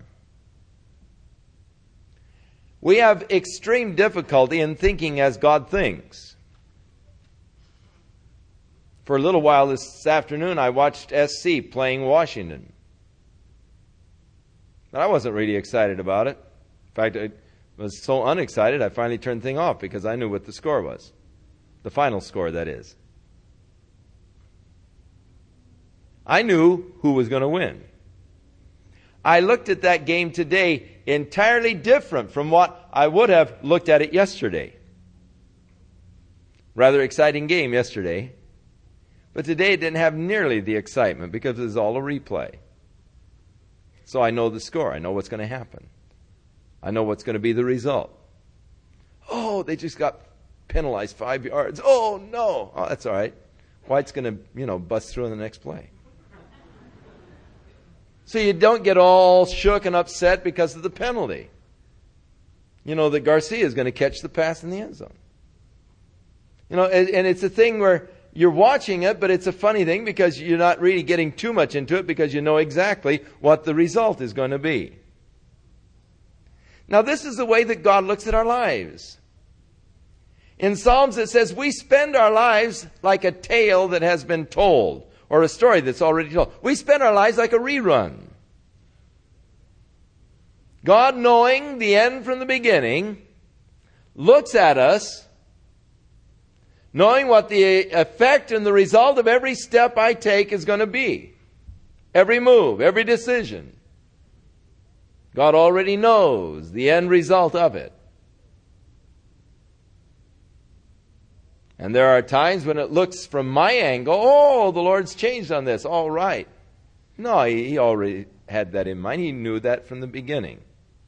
We have extreme difficulty in thinking as God thinks. For a little while this afternoon, I watched SC playing Washington. But I wasn't really excited about it. In fact, I was so unexcited, I finally turned the thing off because I knew what the score was. The final score, that is. I knew who was going to win. I looked at that game today entirely different from what I would have looked at it yesterday. Rather exciting game yesterday. But today it didn't have nearly the excitement because it was all a replay. So I know the score. I know what's going to happen. I know what's going to be the result. Oh, they just got penalized 5 yards. Oh, no. Oh, that's all right. White's going to, bust through in the next play. So you don't get all shook and upset because of the penalty. You know that Garcia is going to catch the pass in the end zone. And it's a thing where you're watching it, but it's a funny thing because you're not really getting too much into it because you know exactly what the result is going to be. Now, this is the way that God looks at our lives. In Psalms it says, we spend our lives like a tale that has been told, or a story that's already told. We spend our lives like a rerun. God, knowing the end from the beginning, looks at us, knowing what the effect and the result of every step I take is going to be. Every move, every decision. God already knows the end result of it. And there are times when it looks from my angle, oh, the Lord's changed on this. All right. No, he already had that in mind. He knew that from the beginning.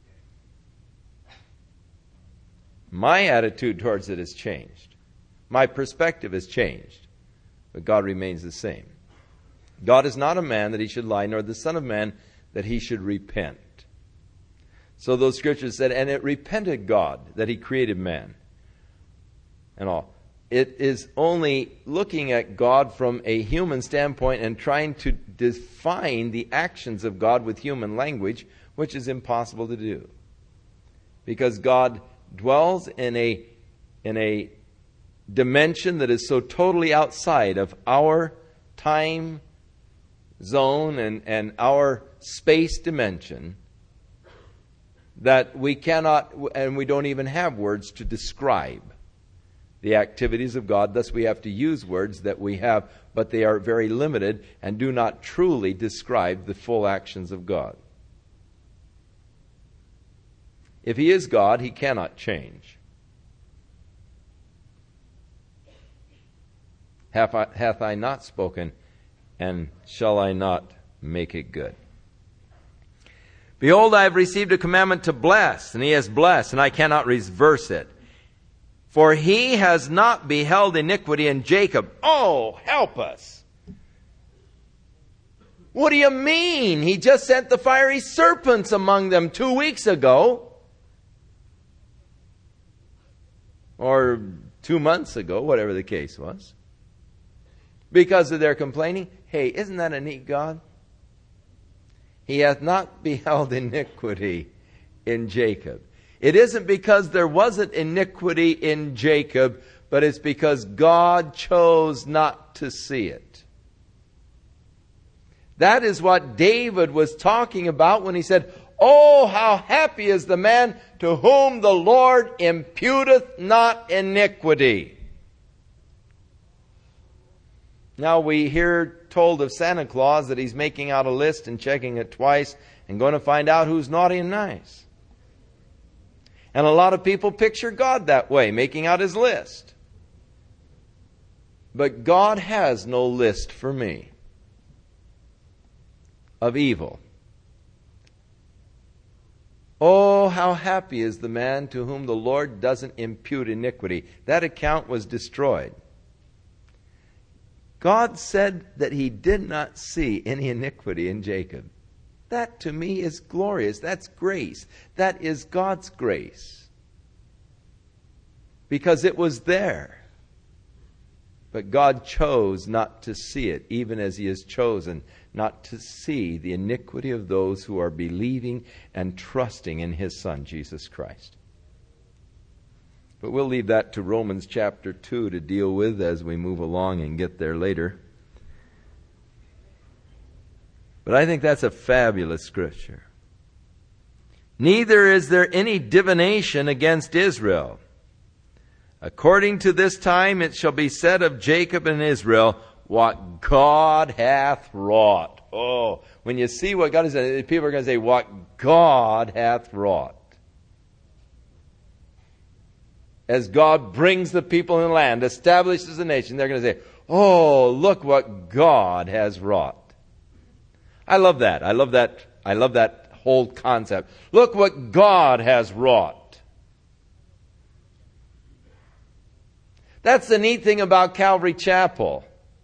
My attitude towards it has changed. My perspective has changed. But God remains the same. God is not a man that he should lie, nor the Son of Man that he should repent. So those scriptures said, and it repented God that he created man and all. It is only looking at God from a human standpoint and trying to define the actions of God with human language, which is impossible to do. Because God dwells in a dimension that is so totally outside of our time, zone and our space dimension that we cannot, and we don't even have words to describe the activities of God. Thus we have to use words that we have, but they are very limited and do not truly describe the full actions of God. If He is God, He cannot change. Hath I not spoken, and shall I not make it good? Behold, I have received a commandment to bless, and He has blessed, and I cannot reverse it. For He has not beheld iniquity in Jacob. Oh, help us. What do you mean? He just sent the fiery serpents among them 2 weeks ago. Or 2 months ago, whatever the case was. Because of their complaining. Hey, isn't that a neat God? He hath not beheld iniquity in Jacob. It isn't because there wasn't iniquity in Jacob, but it's because God chose not to see it. That is what David was talking about when he said, "Oh, how happy is the man to whom the Lord imputeth not iniquity." Now we hear told of Santa Claus that he's making out a list and checking it twice and going to find out who's naughty and nice. And a lot of people picture God that way, making out his list. But God has no list for me of evil. Oh, how happy is the man to whom the Lord doesn't impute iniquity. That account was destroyed. God said that He did not see any iniquity in Jacob. That to me is glorious. That's grace. That is God's grace. Because it was there. But God chose not to see it, even as He has chosen not to see the iniquity of those who are believing and trusting in His Son, Jesus Christ. But we'll leave that to Romans chapter 2 to deal with as we move along and get there later. But I think that's a fabulous scripture. Neither is there any divination against Israel. According to this time it shall be said of Jacob and Israel, what God hath wrought. Oh, when you see what God has done, people are going to say, what God hath wrought. As God brings the people in the land, establishes the nation, they're going to say, oh, look what God has wrought. I love that. I love that whole concept. Look what God has wrought. That's the neat thing about Calvary Chapel.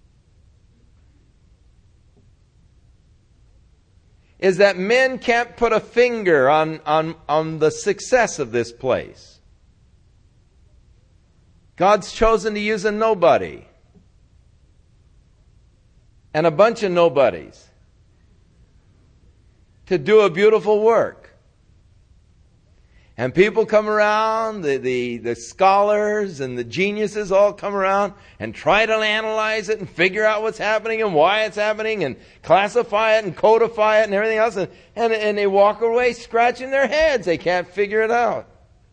Is that men can't put a finger on the success of this place. God's chosen to use a nobody. And a bunch of nobodies. To do a beautiful work. And people come around, the scholars and the geniuses all come around and try to analyze it and figure out what's happening and why it's happening and classify it and codify it and everything else. And they walk away scratching their heads. They can't figure it out.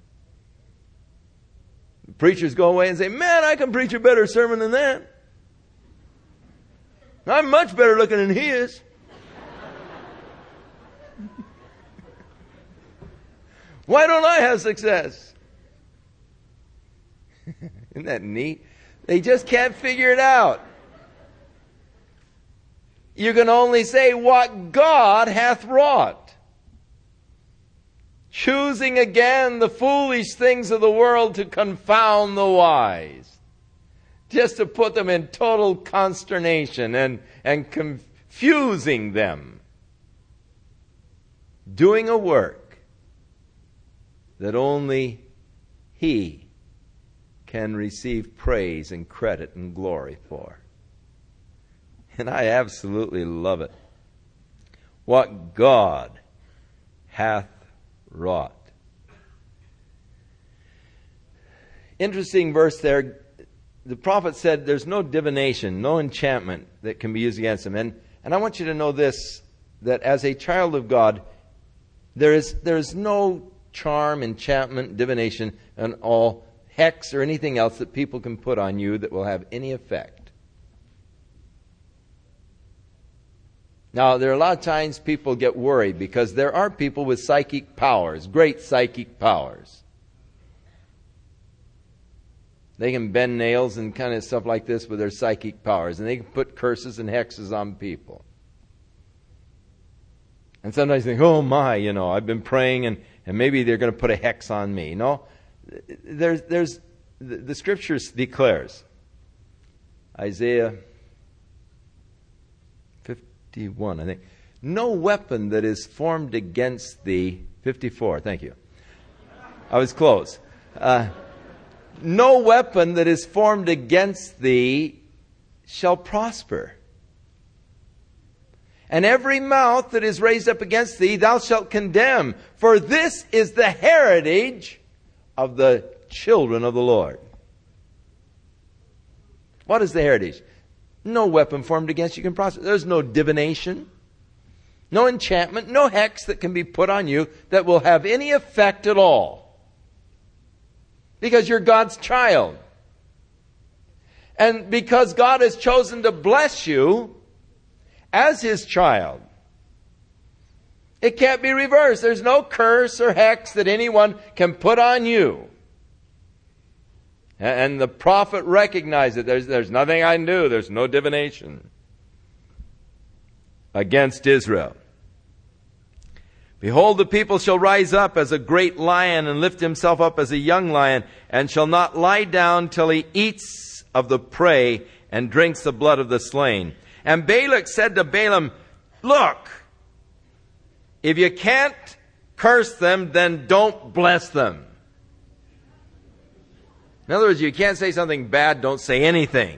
The preachers go away and say, man, I can preach a better sermon than that. I'm much better looking than he is. Why don't I have success? Isn't that neat? They just can't figure it out. You can only say what God hath wrought. Choosing again the foolish things of the world to confound the wise. Just to put them in total consternation and confusing them. Doing a work that only He can receive praise and credit and glory for. And I absolutely love it. What God hath wrought. Interesting verse there. The prophet said there's no divination, no enchantment that can be used against him. And And I want you to know this, that as a child of God, there is no charm, enchantment, divination, and all hex or anything else that people can put on you that will have any effect. Now, there are a lot of times people get worried because there are people with psychic powers, great psychic powers. They can bend nails and kind of stuff like this with their psychic powers, and they can put curses and hexes on people. And sometimes you think, oh my, I've been praying and maybe they're going to put a hex on me. No, the Scriptures declares, Isaiah 51, I think, no weapon that is formed against thee, 54, thank you. I was close. No weapon that is formed against thee shall prosper. And every mouth that is raised up against thee thou shalt condemn. For this is the heritage of the children of the Lord. What is the heritage? No weapon formed against you can prosper. There's no divination, no enchantment, no hex that can be put on you that will have any effect at all. Because you're God's child. And because God has chosen to bless you as His child, it can't be reversed. There's no curse or hex that anyone can put on you. And the prophet recognized it. There's nothing I can do. There's no divination against Israel. Behold, the people shall rise up as a great lion and lift himself up as a young lion, and shall not lie down till he eats of the prey and drinks the blood of the slain. And Balak said to Balaam, look, if you can't curse them, then don't bless them. In other words, you can't say something bad, don't say anything.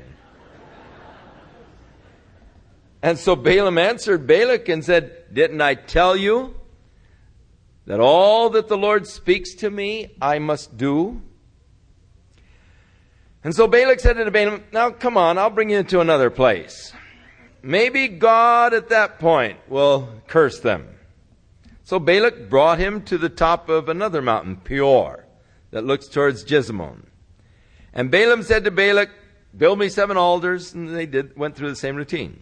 And so Balaam answered Balak and said, didn't I tell you that all that the Lord speaks to me, I must do? And so Balak said to Balaam, now come on, I'll bring you to another place. Maybe God at that point will curse them. So Balak brought him to the top of another mountain, Peor, that looks towards Jezreel. And Balaam said to Balak, build me 7 altars, and they went through the same routine.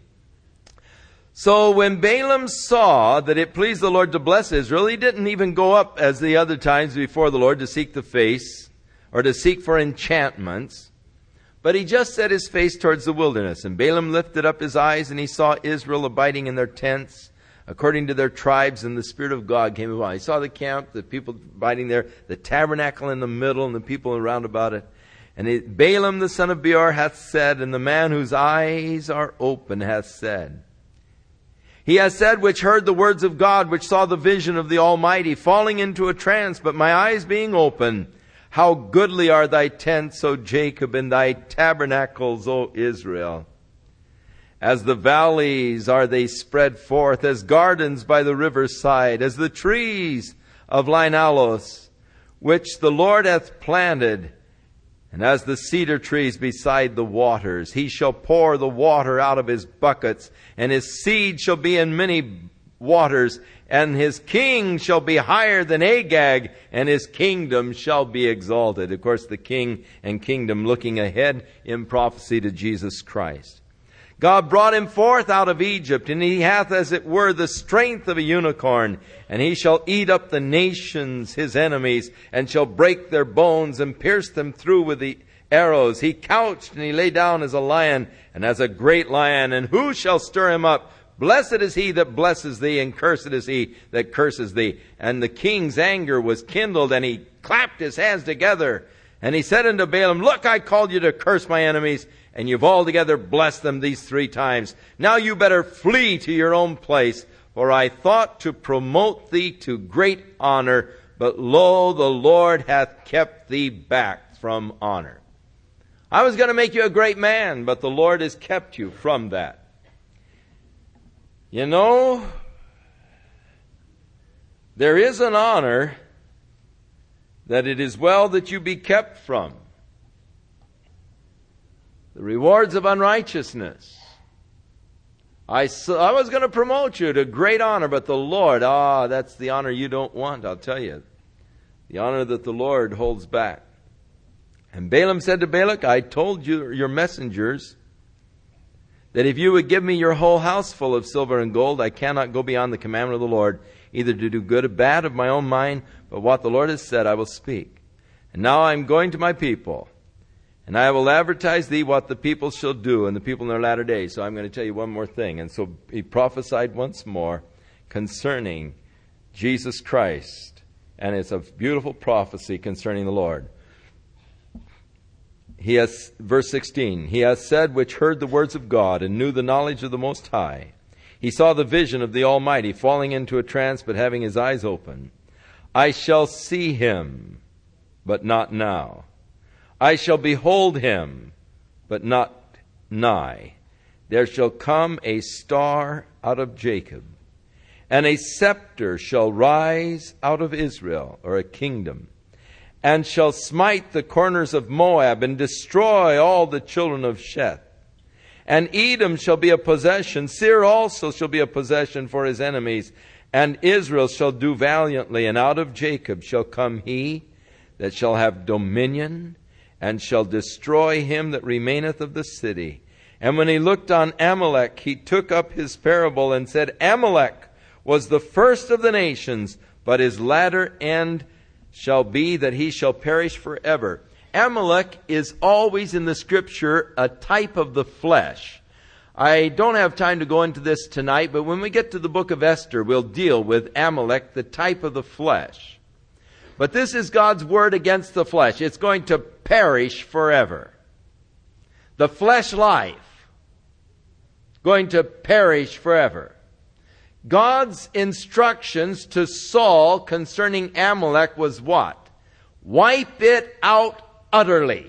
So when Balaam saw that it pleased the Lord to bless Israel, he didn't even go up as the other times before the Lord to seek the face or to seek for enchantments, but he just set his face towards the wilderness. And Balaam lifted up his eyes, and he saw Israel abiding in their tents according to their tribes, and the Spirit of God came upon. He saw the camp, the people abiding there, the tabernacle in the middle, and the people around about it. And Balaam the son of Beor hath said, and the man whose eyes are open hath said, he has said, which heard the words of God, which saw the vision of the Almighty, falling into a trance, but my eyes being open, how goodly are thy tents, O Jacob, and thy tabernacles, O Israel. As the valleys are they spread forth, as gardens by the river's side, as the trees of Linalos, which the Lord hath planted, and as the cedar trees beside the waters. He shall pour the water out of his buckets, and his seed shall be in many waters, and his king shall be higher than Agag, and his kingdom shall be exalted. Of course, the king and kingdom looking ahead in prophecy to Jesus Christ. God brought him forth out of Egypt, and he hath as it were the strength of a unicorn. And he shall eat up the nations, his enemies, and shall break their bones and pierce them through with the arrows. He couched and he lay down as a lion and as a great lion. And who shall stir him up? Blessed is he that blesses thee, and cursed is he that curses thee. And the king's anger was kindled, and he clapped his hands together. And he said unto Balaam, look, I called you to curse my enemies, and you've altogether blessed them these 3 times. Now you better flee to your own place, for I thought to promote thee to great honor, but lo, the Lord hath kept thee back from honor. I was going to make you a great man, but the Lord has kept you from that. You know, there is an honor that it is well that you be kept from. The rewards of unrighteousness I was going to promote you to great honor, but the Lord, that's the honor you don't want, I'll tell you. The honor that the Lord holds back. And Balaam said to Balak, I told you, your messengers, that if you would give me your whole house full of silver and gold, I cannot go beyond the commandment of the Lord, either to do good or bad of my own mind, but what the Lord has said I will speak. And now I am going to my people, and I will advertise thee what the people shall do, and the people in their latter days. So I'm going to tell you one more thing. And so he prophesied once more concerning Jesus Christ. And it's a beautiful prophecy concerning the Lord. He has, verse 16, he has said, which heard the words of God and knew the knowledge of the Most High. He saw the vision of the Almighty, falling into a trance, but having his eyes open. I shall see him, but not now. I shall behold him, but not nigh. There shall come a star out of Jacob, and a scepter shall rise out of Israel, or a kingdom, and shall smite the corners of Moab, and destroy all the children of Sheth. And Edom shall be a possession, Seir also shall be a possession for his enemies, and Israel shall do valiantly, and out of Jacob shall come he that shall have dominion, and shall destroy him that remaineth of the city. And when he looked on Amalek, he took up his parable, and said, Amalek was the first of the nations, but his latter end shall be that he shall perish forever. Amalek is always in the Scripture a type of the flesh. I don't have time to go into this tonight, but when we get to the book of Esther, we'll deal with Amalek, the type of the flesh. But this is God's word against the flesh. It's going to perish forever. The flesh life, going to perish forever. God's instructions to Saul concerning Amalek was what? Wipe it out utterly.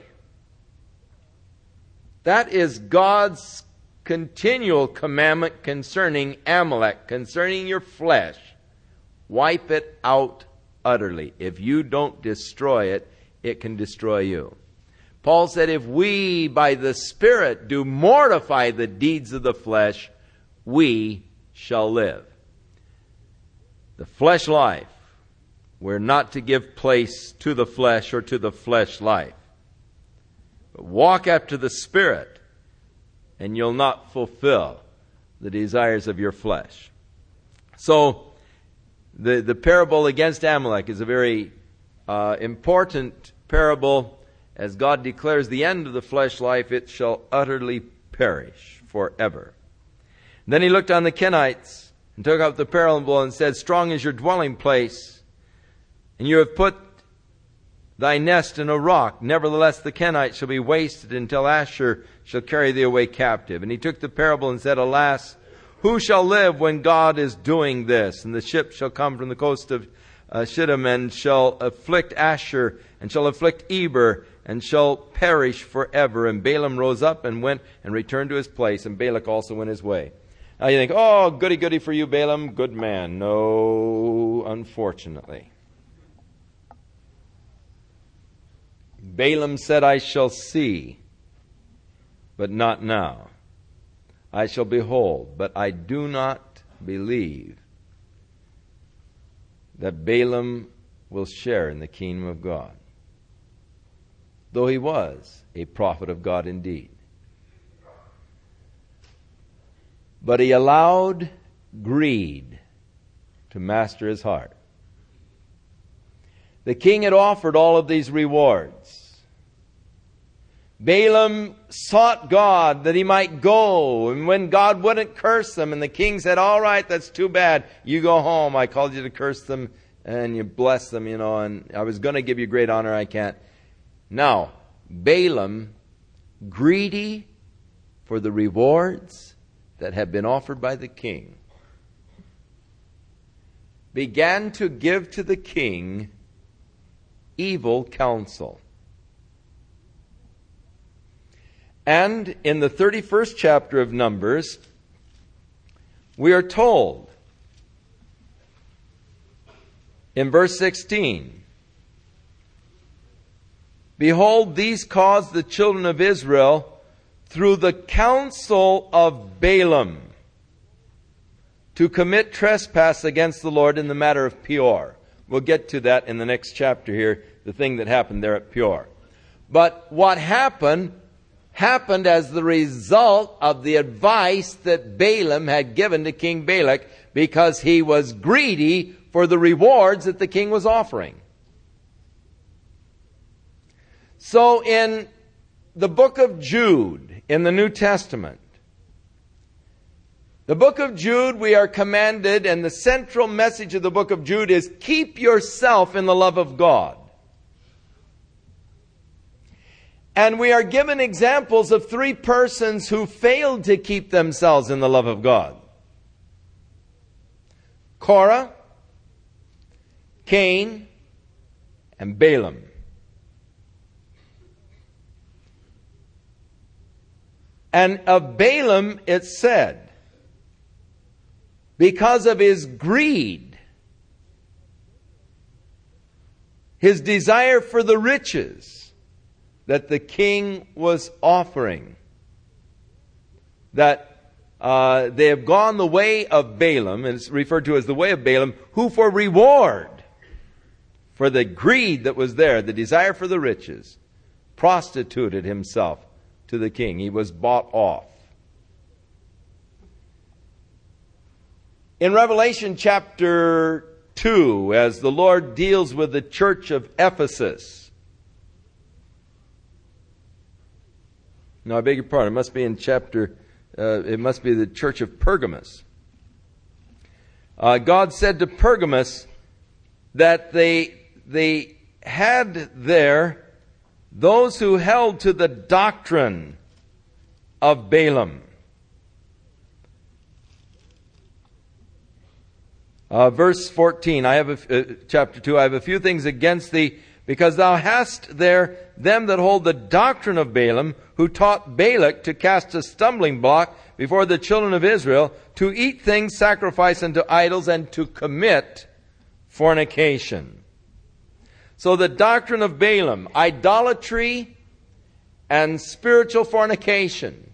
That is God's continual commandment concerning Amalek, concerning your flesh. Wipe it out utterly. If you don't destroy it, it can destroy you. Paul said, if we by the Spirit do mortify the deeds of the flesh, we shall live. The flesh life, we're not to give place to the flesh or to the flesh life. But walk after the Spirit, and you'll not fulfill the desires of your flesh. So, the parable against Amalek is a very important parable. As God declares the end of the flesh life, it shall utterly perish forever. Then he looked on the Kenites and took up the parable and said, strong is your dwelling place, and you have put thy nest in a rock. Nevertheless, the Kenites shall be wasted until Asshur shall carry thee away captive. And he took the parable and said, alas, who shall live when God is doing this? And the ship shall come from the coast of Shittim, and shall afflict Asshur, and shall afflict Eber, and shall perish forever. And Balaam rose up and went and returned to his place, and Balak also went his way. Now you think, oh, goody goody for you, Balaam, good man. No, unfortunately. Balaam said, I shall see, but not now. I shall behold, but I do not believe that Balaam will share in the kingdom of God, though he was a prophet of God indeed. But he allowed greed to master his heart. The king had offered all of these rewards. Balaam sought God that he might go, and when God wouldn't curse them, and the king said, all right, that's too bad. You go home. I called you to curse them, and you bless them, and I was going to give you great honor. I can't. Now, Balaam, greedy for the rewards that had been offered by the king, began to give to the king evil counsel. And in the 31st chapter of Numbers, we are told in verse 16, behold, these caused the children of Israel through the counsel of Balaam. to commit trespass against the Lord in the matter of Peor. We'll get to that in the next chapter here, the thing that happened there at Peor. But what happened as the result of the advice that Balaam had given to King Balak, because he was greedy for the rewards that the king was offering. So in the book of Jude, in the New Testament, the book of Jude, we are commanded, and the central message of the book of Jude is, keep yourself in the love of God. And we are given examples of 3 persons who failed to keep themselves in the love of God: Korah, Cain, and Balaam. And of Balaam it said, because of his greed, his desire for the riches that the king was offering, that they have gone the way of Balaam, and it's referred to as the way of Balaam, who for reward, for the greed that was there, the desire for the riches, prostituted himself to the king. He was bought off. In Revelation chapter 2, as the Lord deals with the church of Ephesus, no, I beg your pardon, it must be in it must be the church of Pergamos. God said to Pergamos that they had there those who held to the doctrine of Balaam. Verse 14, chapter 2, I have a few things against thee, because thou hast there them that hold the doctrine of Balaam, who taught Balak to cast a stumbling block before the children of Israel, to eat things sacrificed unto idols, and to commit fornication. So the doctrine of Balaam, idolatry and spiritual fornication,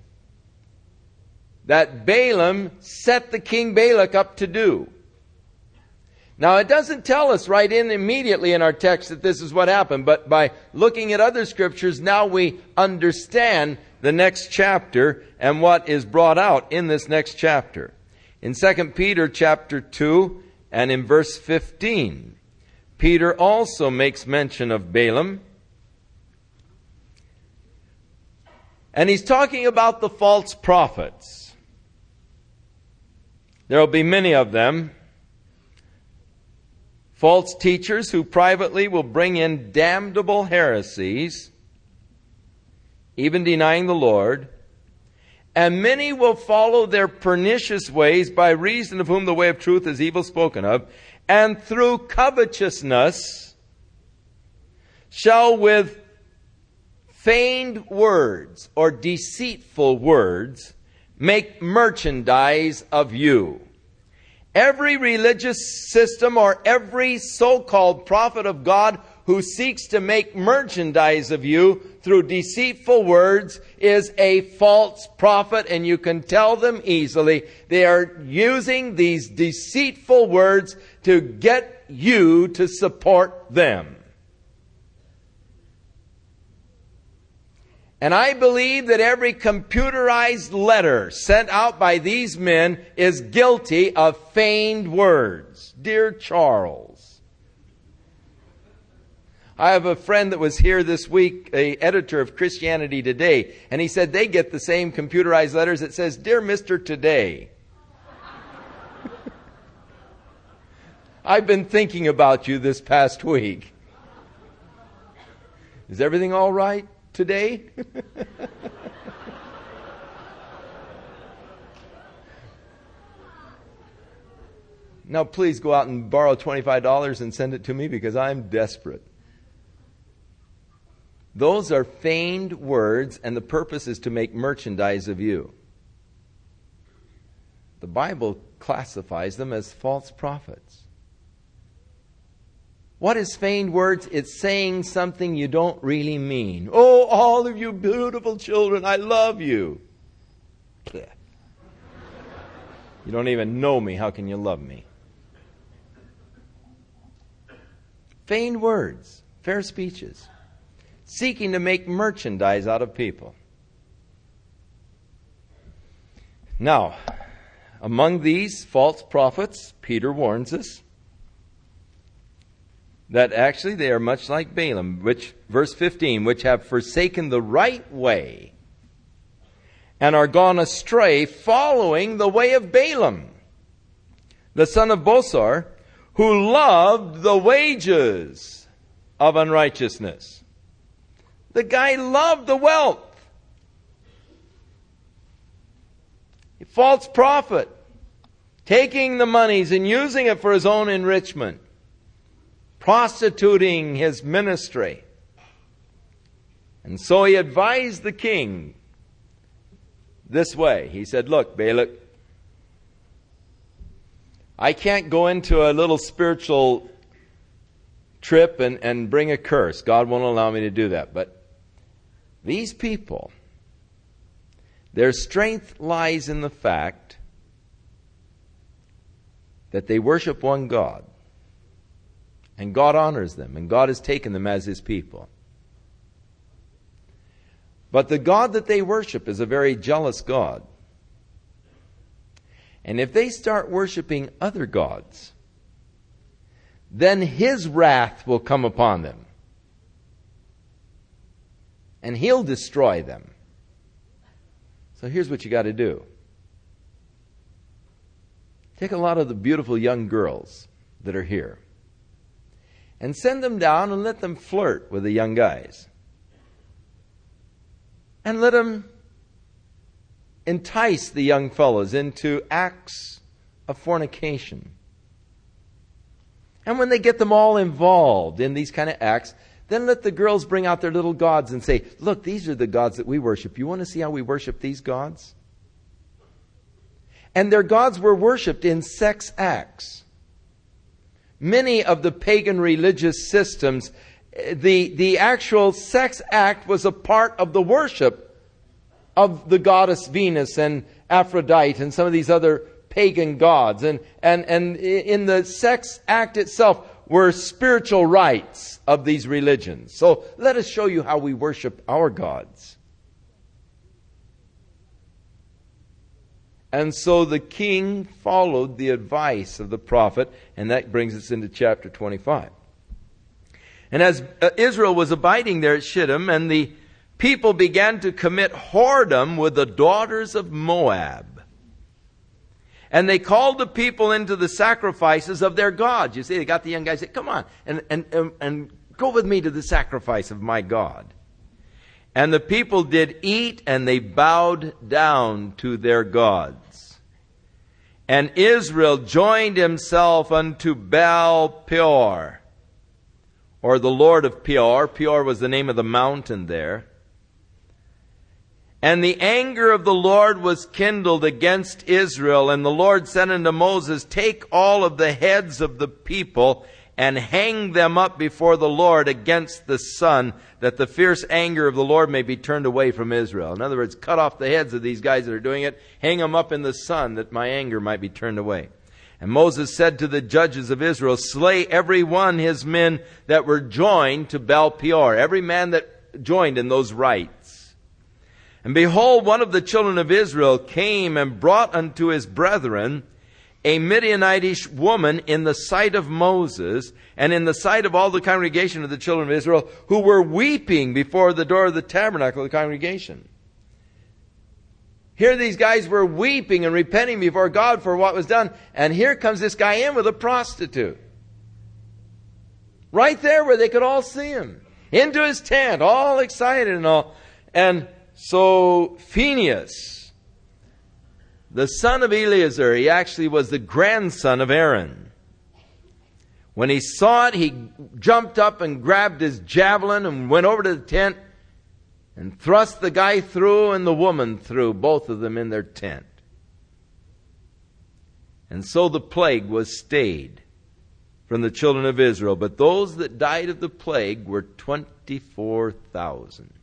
that Balaam set the king Balak up to do. Now, it doesn't tell us right in immediately in our text that this is what happened, but by looking at other scriptures, now we understand the next chapter and what is brought out in this next chapter. In 2 Peter chapter 2 and in verse 15, Peter also makes mention of Balaam. And he's talking about the false prophets. There will be many of them. False teachers who privately will bring in damnable heresies, even denying the Lord. And many will follow their pernicious ways, by reason of whom the way of truth is evil spoken of. And through covetousness shall with feigned words or deceitful words make merchandise of you. Every religious system or every so-called prophet of God who seeks to make merchandise of you through deceitful words is a false prophet, and you can tell them easily. They are using these deceitful words to get you to support them. And I believe that every computerized letter sent out by these men is guilty of feigned words. Dear Charles, I have a friend that was here this week, an editor of Christianity Today, and he said they get the same computerized letters that says, Dear Mr. Today. I've been thinking about you this past week. Is everything all right today? Now please go out and borrow $25 and send it to me, because I'm desperate. Those are feigned words, and the purpose is to make merchandise of you. The Bible classifies them as false prophets. What is feigned words? It's saying something you don't really mean. Oh, all of you beautiful children, I love you. You don't even know me. How can you love me? Feigned words, fair speeches, seeking to make merchandise out of people. Now, among these false prophets, Peter warns us that actually they are much like Balaam, which, verse 15, which have forsaken the right way and are gone astray, following the way of Balaam, the son of Bosor, who loved the wages of unrighteousness. The guy loved the wealth. A false prophet, taking the monies and using it for his own enrichment, prostituting his ministry. And so he advised the king this way. He said, look, Balak, I can't go into a little spiritual trip and bring a curse. God won't allow me to do that. But these people, their strength lies in the fact that they worship one God. And God honors them. And God has taken them as His people. But the God that they worship is a very jealous God. And if they start worshiping other gods, then His wrath will come upon them. And He'll destroy them. So here's what you got to do. Take a lot of the beautiful young girls that are here and send them down and let them flirt with the young guys. And let them entice the young fellows into acts of fornication. And when they get them all involved in these kind of acts, then let the girls bring out their little gods and say, look, these are the gods that we worship. You want to see how we worship these gods? And their gods were worshipped in sex acts. Many of the pagan religious systems, the actual sex act was a part of the worship of the goddess Venus and Aphrodite and some of these other pagan gods. And in the sex act itself were spiritual rites of these religions. So let us show you how we worship our gods. And so the king followed the advice of the prophet, and that brings us into chapter 25. And as Israel was abiding there at Shittim, and the people began to commit whoredom with the daughters of Moab. And they called the people into the sacrifices of their gods. You see, they got the young guys say, come on, and go with me to the sacrifice of my God. And the people did eat, and they bowed down to their gods. And Israel joined himself unto Baal Peor, or the Lord of Peor. Peor was the name of the mountain there. And the anger of the Lord was kindled against Israel. And the Lord said unto Moses, take all of the heads of the people and hang them up before the Lord against the sun, that the fierce anger of the Lord may be turned away from Israel. In other words, cut off the heads of these guys that are doing it, hang them up in the sun, that my anger might be turned away. And Moses said to the judges of Israel, slay every one his men that were joined to Baal Peor, every man that joined in those rites. And behold, one of the children of Israel came and brought unto his brethren a Midianitish woman in the sight of Moses and in the sight of all the congregation of the children of Israel, who were weeping before the door of the tabernacle of the congregation. Here these guys were weeping and repenting before God for what was done. And here comes this guy in with a prostitute. Right there where they could all see him. Into his tent, all excited and all. And so Phinehas, the son of Eleazar, he actually was the grandson of Aaron. When he saw it, he jumped up and grabbed his javelin and went over to the tent and thrust the guy through and the woman through, both of them in their tent. And so the plague was stayed from the children of Israel. But those that died of the plague were 24,000.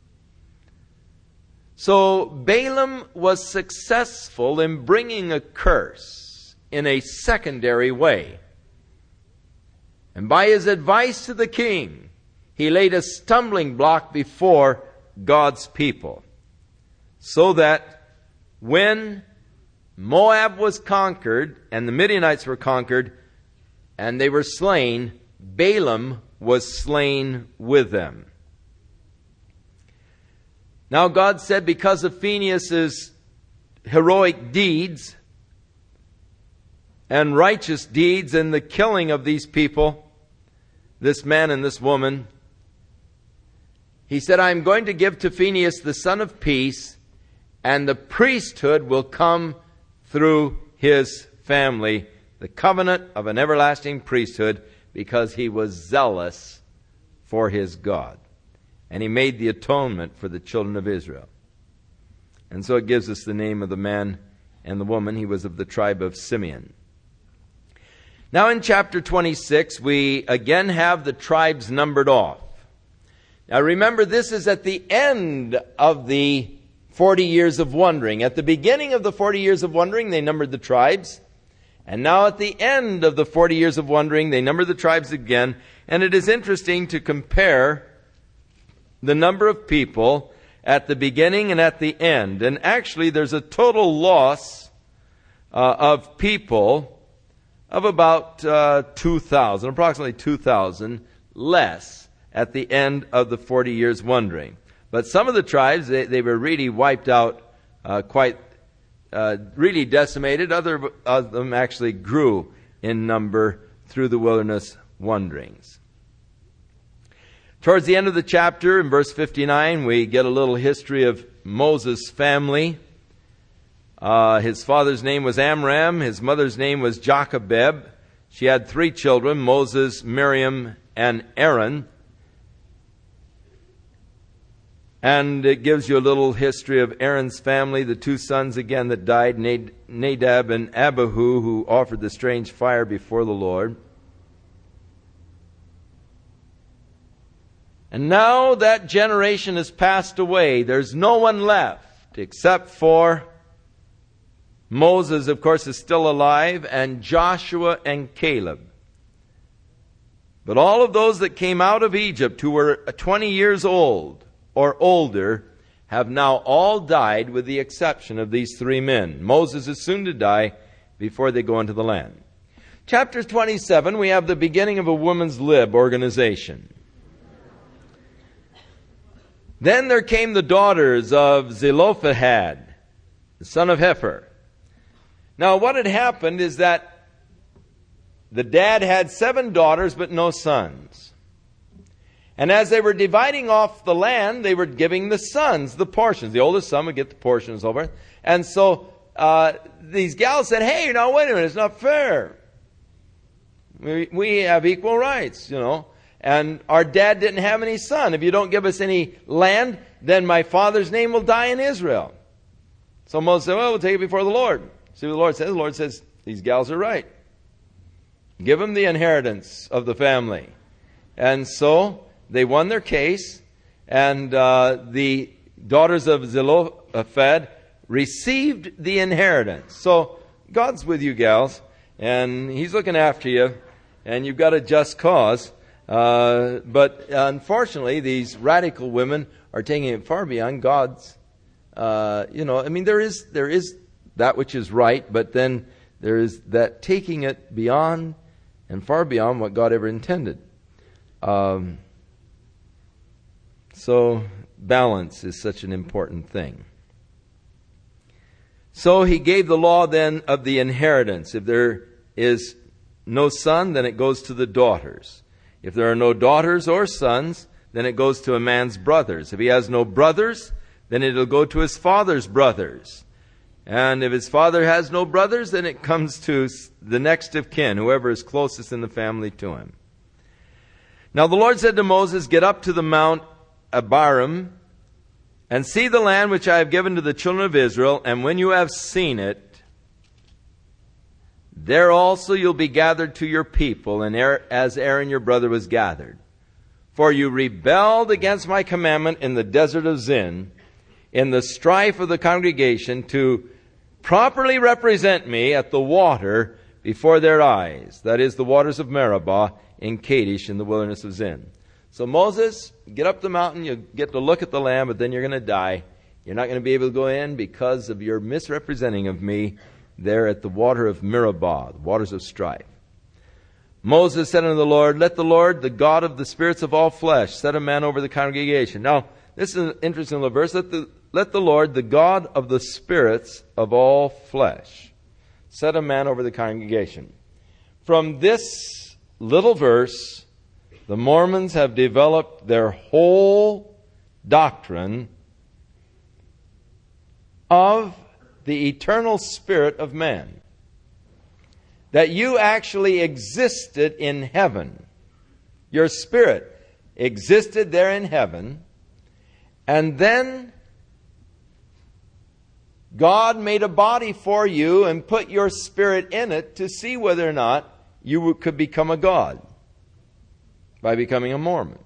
So Balaam was successful in bringing a curse in a secondary way. And by his advice to the king, he laid a stumbling block before God's people, so that when Moab was conquered and the Midianites were conquered and they were slain, Balaam was slain with them. Now God said, because of Phinehas' heroic deeds and righteous deeds and the killing of these people, this man and this woman, he said, I am going to give to Phinehas the son of peace, and the priesthood will come through his family, the covenant of an everlasting priesthood, because he was zealous for his God. And he made the atonement for the children of Israel. And so it gives us the name of the man and the woman. He was of the tribe of Simeon. Now in chapter 26, we again have the tribes numbered off. Now remember, this is at the end of the 40 years of wandering. At the beginning of the 40 years of wandering, they numbered the tribes. And now at the end of the 40 years of wandering, they number the tribes again. And it is interesting to compare the number of people at the beginning and at the end. And actually, there's a total loss of people of about 2,000, approximately 2,000 less at the end of the 40 years wandering. But some of the tribes, they were really wiped out, really decimated. Other of them actually grew in number through the wilderness wanderings. Towards the end of the chapter, in verse 59, we get a little history of Moses' family. His father's name was Amram. His mother's name was Jochebed. She had 3 children, Moses, Miriam, and Aaron. And it gives you a little history of Aaron's family, the 2 sons again that died, Nadab and Abihu, who offered the strange fire before the Lord. And now that generation has passed away. There's no one left except for Moses, of course, is still alive, and Joshua and Caleb. But all of those that came out of Egypt who were 20 years old or older have now all died, with the exception of these 3 men. Moses is soon to die before they go into the land. Chapter 27, we have the beginning of a women's lib organization. Then there came the daughters of Zelophehad, the son of Hepher. Now what had happened is that the dad had 7 daughters but no sons. And as they were dividing off the land, they were giving the sons the portions. The oldest son would get the portions over. And so these gals said, hey, now wait a minute, it's not fair. We have equal rights, you know. And our dad didn't have any son. If you don't give us any land, then my father's name will die in Israel. So Moses said, well, we'll take it before the Lord. See what the Lord says? The Lord says, these gals are right. Give them the inheritance of the family. And so they won their case, and the daughters of Zelophehad received the inheritance. So God's with you, gals, and He's looking after you, and you've got a just cause. But unfortunately, these radical women are taking it far beyond God's. There is that which is right, but then there is that taking it beyond and far beyond what God ever intended. So balance is such an important thing. So He gave the law then of the inheritance. If there is no son, then it goes to the daughters. If there are no daughters or sons, then it goes to a man's brothers. If he has no brothers, then it'll go to his father's brothers. And if his father has no brothers, then it comes to the next of kin, whoever is closest in the family to him. Now the Lord said to Moses, get up to the Mount Abarim, and see the land which I have given to the children of Israel, and when you have seen it, there also you'll be gathered to your people, and as Aaron your brother was gathered. For you rebelled against my commandment in the desert of Zin, in the strife of the congregation, to properly represent me at the water before their eyes. That is the waters of Meribah in Kadesh in the wilderness of Zin. So Moses, get up the mountain, you get to look at the Lamb, but then you're going to die. You're not going to be able to go in because of your misrepresenting of me there at the water of Meribah, the waters of strife. Moses said unto the Lord, let the Lord, the God of the spirits of all flesh, set a man over the congregation. Now, this is an interesting little verse. Let the Lord, the God of the spirits of all flesh, set a man over the congregation. From this little verse, the Mormons have developed their whole doctrine of the eternal spirit of man. That you actually existed in heaven. Your spirit existed there in heaven. And then God made a body for you and put your spirit in it to see whether or not you could become a god by becoming a Mormon.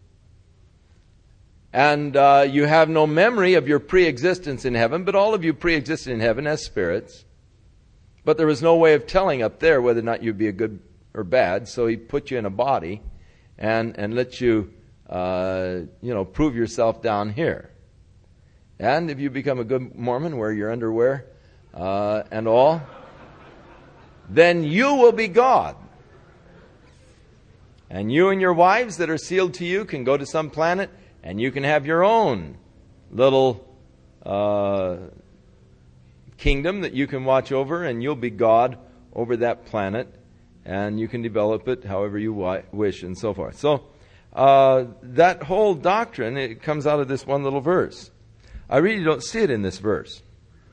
And you have no memory of your pre-existence in heaven, but all of you pre-existed in heaven as spirits. But there was no way of telling up there whether or not you'd be a good or bad, so He put you in a body and let you, prove yourself down here. And if you become a good Mormon, wear your underwear and all, then you will be God. And you and your wives that are sealed to you can go to some planet and you can have your own little kingdom that you can watch over, and you'll be God over that planet, and you can develop it however you wish and so forth. So that whole doctrine, it comes out of this one little verse. I really don't see it in this verse.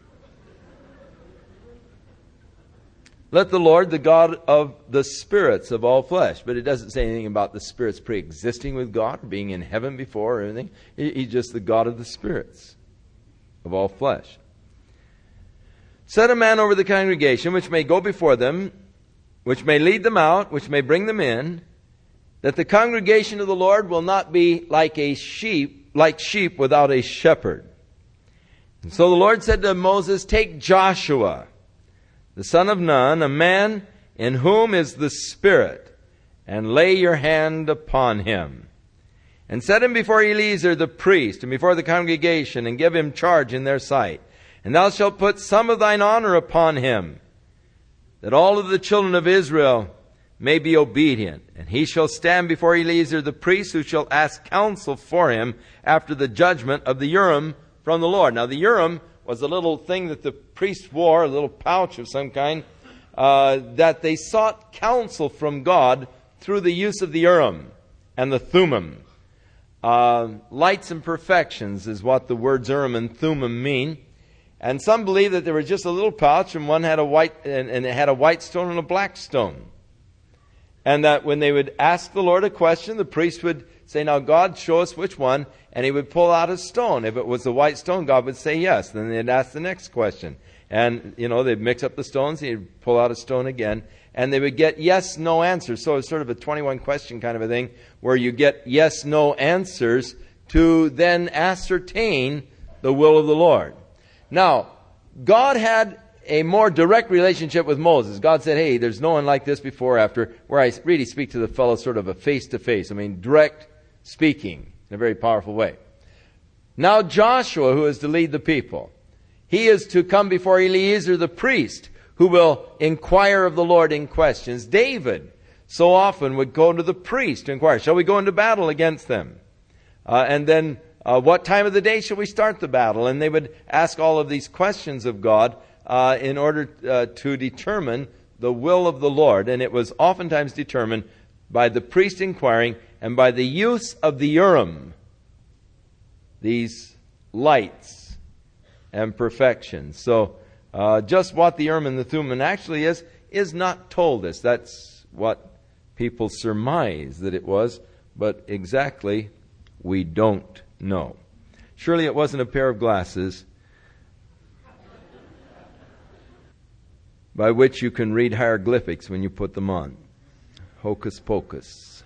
Let the Lord, the God of the spirits of all flesh. But it doesn't say anything about the spirits pre-existing with God, or being in heaven before or anything. He's just the God of the spirits of all flesh. Set a man over the congregation, which may go before them, which may lead them out, which may bring them in, that the congregation of the Lord will not be like sheep without a shepherd. And so the Lord said to Moses, take Joshua, the son of Nun, a man in whom is the Spirit, and lay your hand upon him. And set him before Eleazar the priest, and before the congregation, and give him charge in their sight. And thou shalt put some of thine honor upon him, that all of the children of Israel may be obedient. And he shall stand before Eleazar the priest, who shall ask counsel for him after the judgment of the Urim from the Lord. Now the Urim was a little thing that the priest wore, a little pouch of some kind, that they sought counsel from God through the use of the Urim and the Thummim. Lights and perfections is what the words Urim and Thummim mean. And some believe that there was just a little pouch, and one had a white, and it had a white stone and a black stone. And that when they would ask the Lord a question, the priest would say, now God, show us which one. And he would pull out a stone. If it was the white stone, God would say yes. Then they'd ask the next question. And, they'd mix up the stones. He'd pull out a stone again. And they would get yes, no answers. So it's sort of a 21 question kind of a thing, where you get yes, no answers to then ascertain the will of the Lord. Now, God had a more direct relationship with Moses. God said, hey, there's no one like this before or after, where I really speak to the fellow sort of a face-to-face. Direct speaking in a very powerful way. Now Joshua, who is to lead the people, he is to come before Eleazar the priest, who will inquire of the Lord in questions. David so often would go to the priest to inquire, shall we go into battle against them? And then what time of the day shall we start the battle? And they would ask all of these questions of God in order to determine the will of the Lord. And it was oftentimes determined by the priest inquiring and by the use of the Urim, these lights and perfections. So just what the Urim and the Thummim actually is not told us. That's what people surmise that it was, but exactly we don't know. Surely it wasn't a pair of glasses by which you can read hieroglyphics when you put them on. Hocus pocus.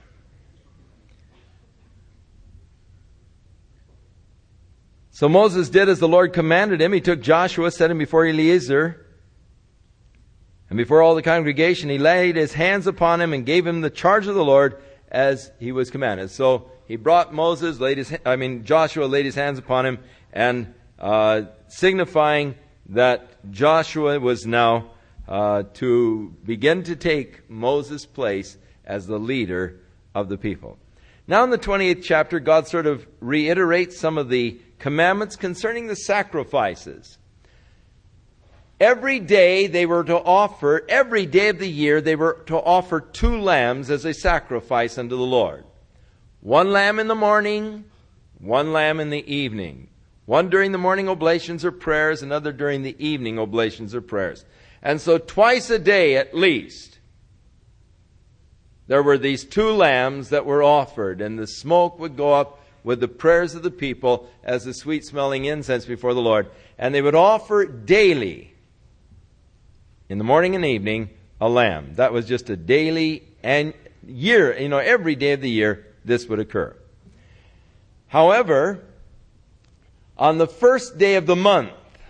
So Moses did as the Lord commanded him. He took Joshua, set him before Eleazar, and before all the congregation. He laid his hands upon him and gave him the charge of the Lord as he was commanded. So he brought Joshua laid his hands upon him, and signifying that Joshua was now to begin to take Moses' place as the leader of the people. Now in the 28th chapter, God sort of reiterates some of the commandments concerning the sacrifices. Every day they were to offer, every day of the year, they were to offer 2 lambs as a sacrifice unto the Lord. 1 lamb in the morning, 1 lamb in the evening. One during the morning oblations or prayers, another during the evening oblations or prayers. And so twice a day at least, there were these 2 lambs that were offered, and the smoke would go up with the prayers of the people as the sweet-smelling incense before the Lord. And they would offer daily, in the morning and evening, a lamb. That was just a daily and year, every day of the year this would occur. However, on the first day of the month,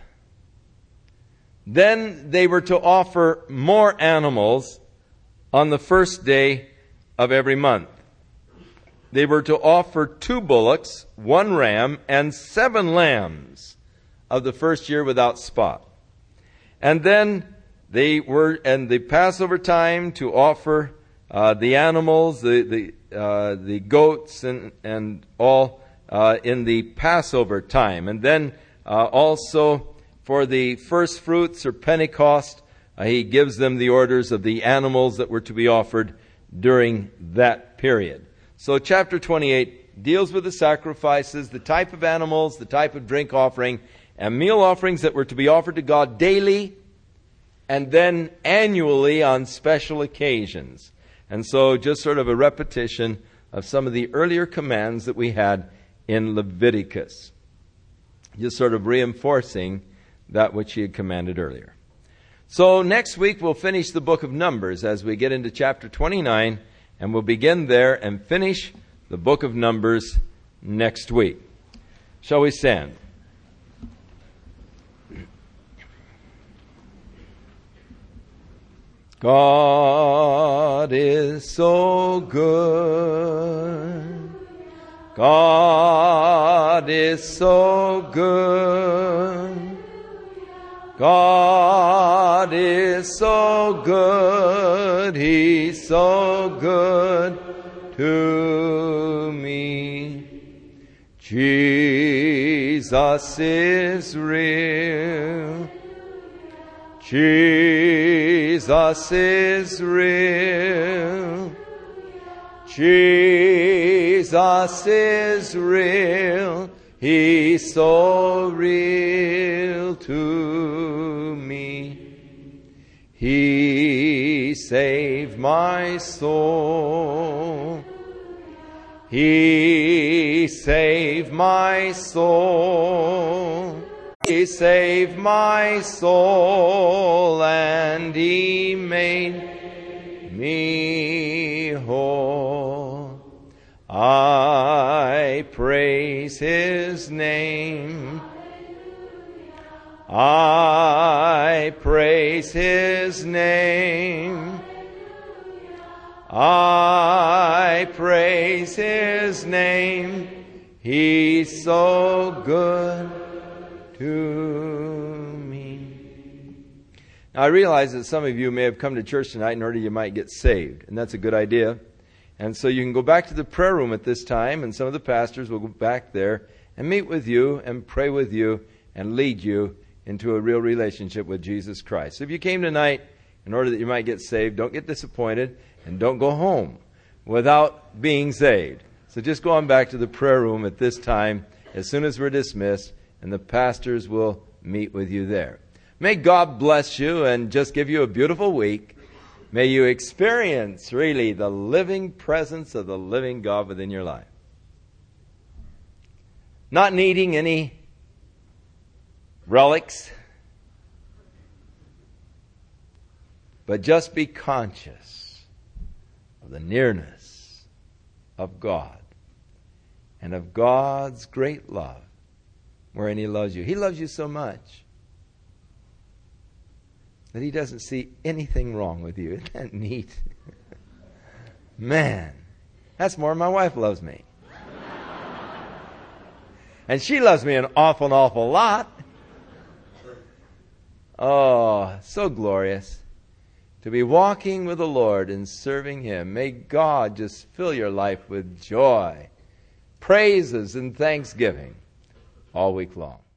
then they were to offer more animals on the first day of every month. They were to offer 2 bullocks, 1 ram, and 7 lambs of the first year without spot. And then they were, in the Passover time, to offer the animals, the goats, and all in the Passover time. And then also for the first fruits or Pentecost, he gives them the orders of the animals that were to be offered during that period. So chapter 28 deals with the sacrifices, the type of animals, the type of drink offering, and meal offerings that were to be offered to God daily and then annually on special occasions. And so just sort of a repetition of some of the earlier commands that we had in Leviticus. Just sort of reinforcing that which he had commanded earlier. So next week we'll finish the book of Numbers as we get into chapter 29, and we'll begin there and finish the book of Numbers next week. Shall we stand? God is so good. God is so good. God is so good. He's so good to me. Jesus is real. Jesus is real. Jesus is real. He's so real to me. He saved my soul. He saved my soul. He saved my soul, and He made me whole. I praise His name. I praise His name. I praise His name. He's so good to me. Now I realize that some of you may have come to church tonight in order you might get saved, and that's a good idea. And so you can go back to the prayer room at this time, and some of the pastors will go back there and meet with you and pray with you and lead you into a real relationship with Jesus Christ. So if you came tonight in order that you might get saved, don't get disappointed and don't go home without being saved. So just go on back to the prayer room at this time as soon as we're dismissed, and the pastors will meet with you there. May God bless you and just give you a beautiful week. May you experience really the living presence of the living God within your life. Not needing any relics, but just be conscious of the nearness of God and of God's great love wherein He loves you. He loves you so much that He doesn't see anything wrong with you. Isn't that neat? Man, that's more than my wife loves me. And she loves me an awful lot. Oh, so glorious to be walking with the Lord and serving Him. May God just fill your life with joy, praises, and thanksgiving all week long.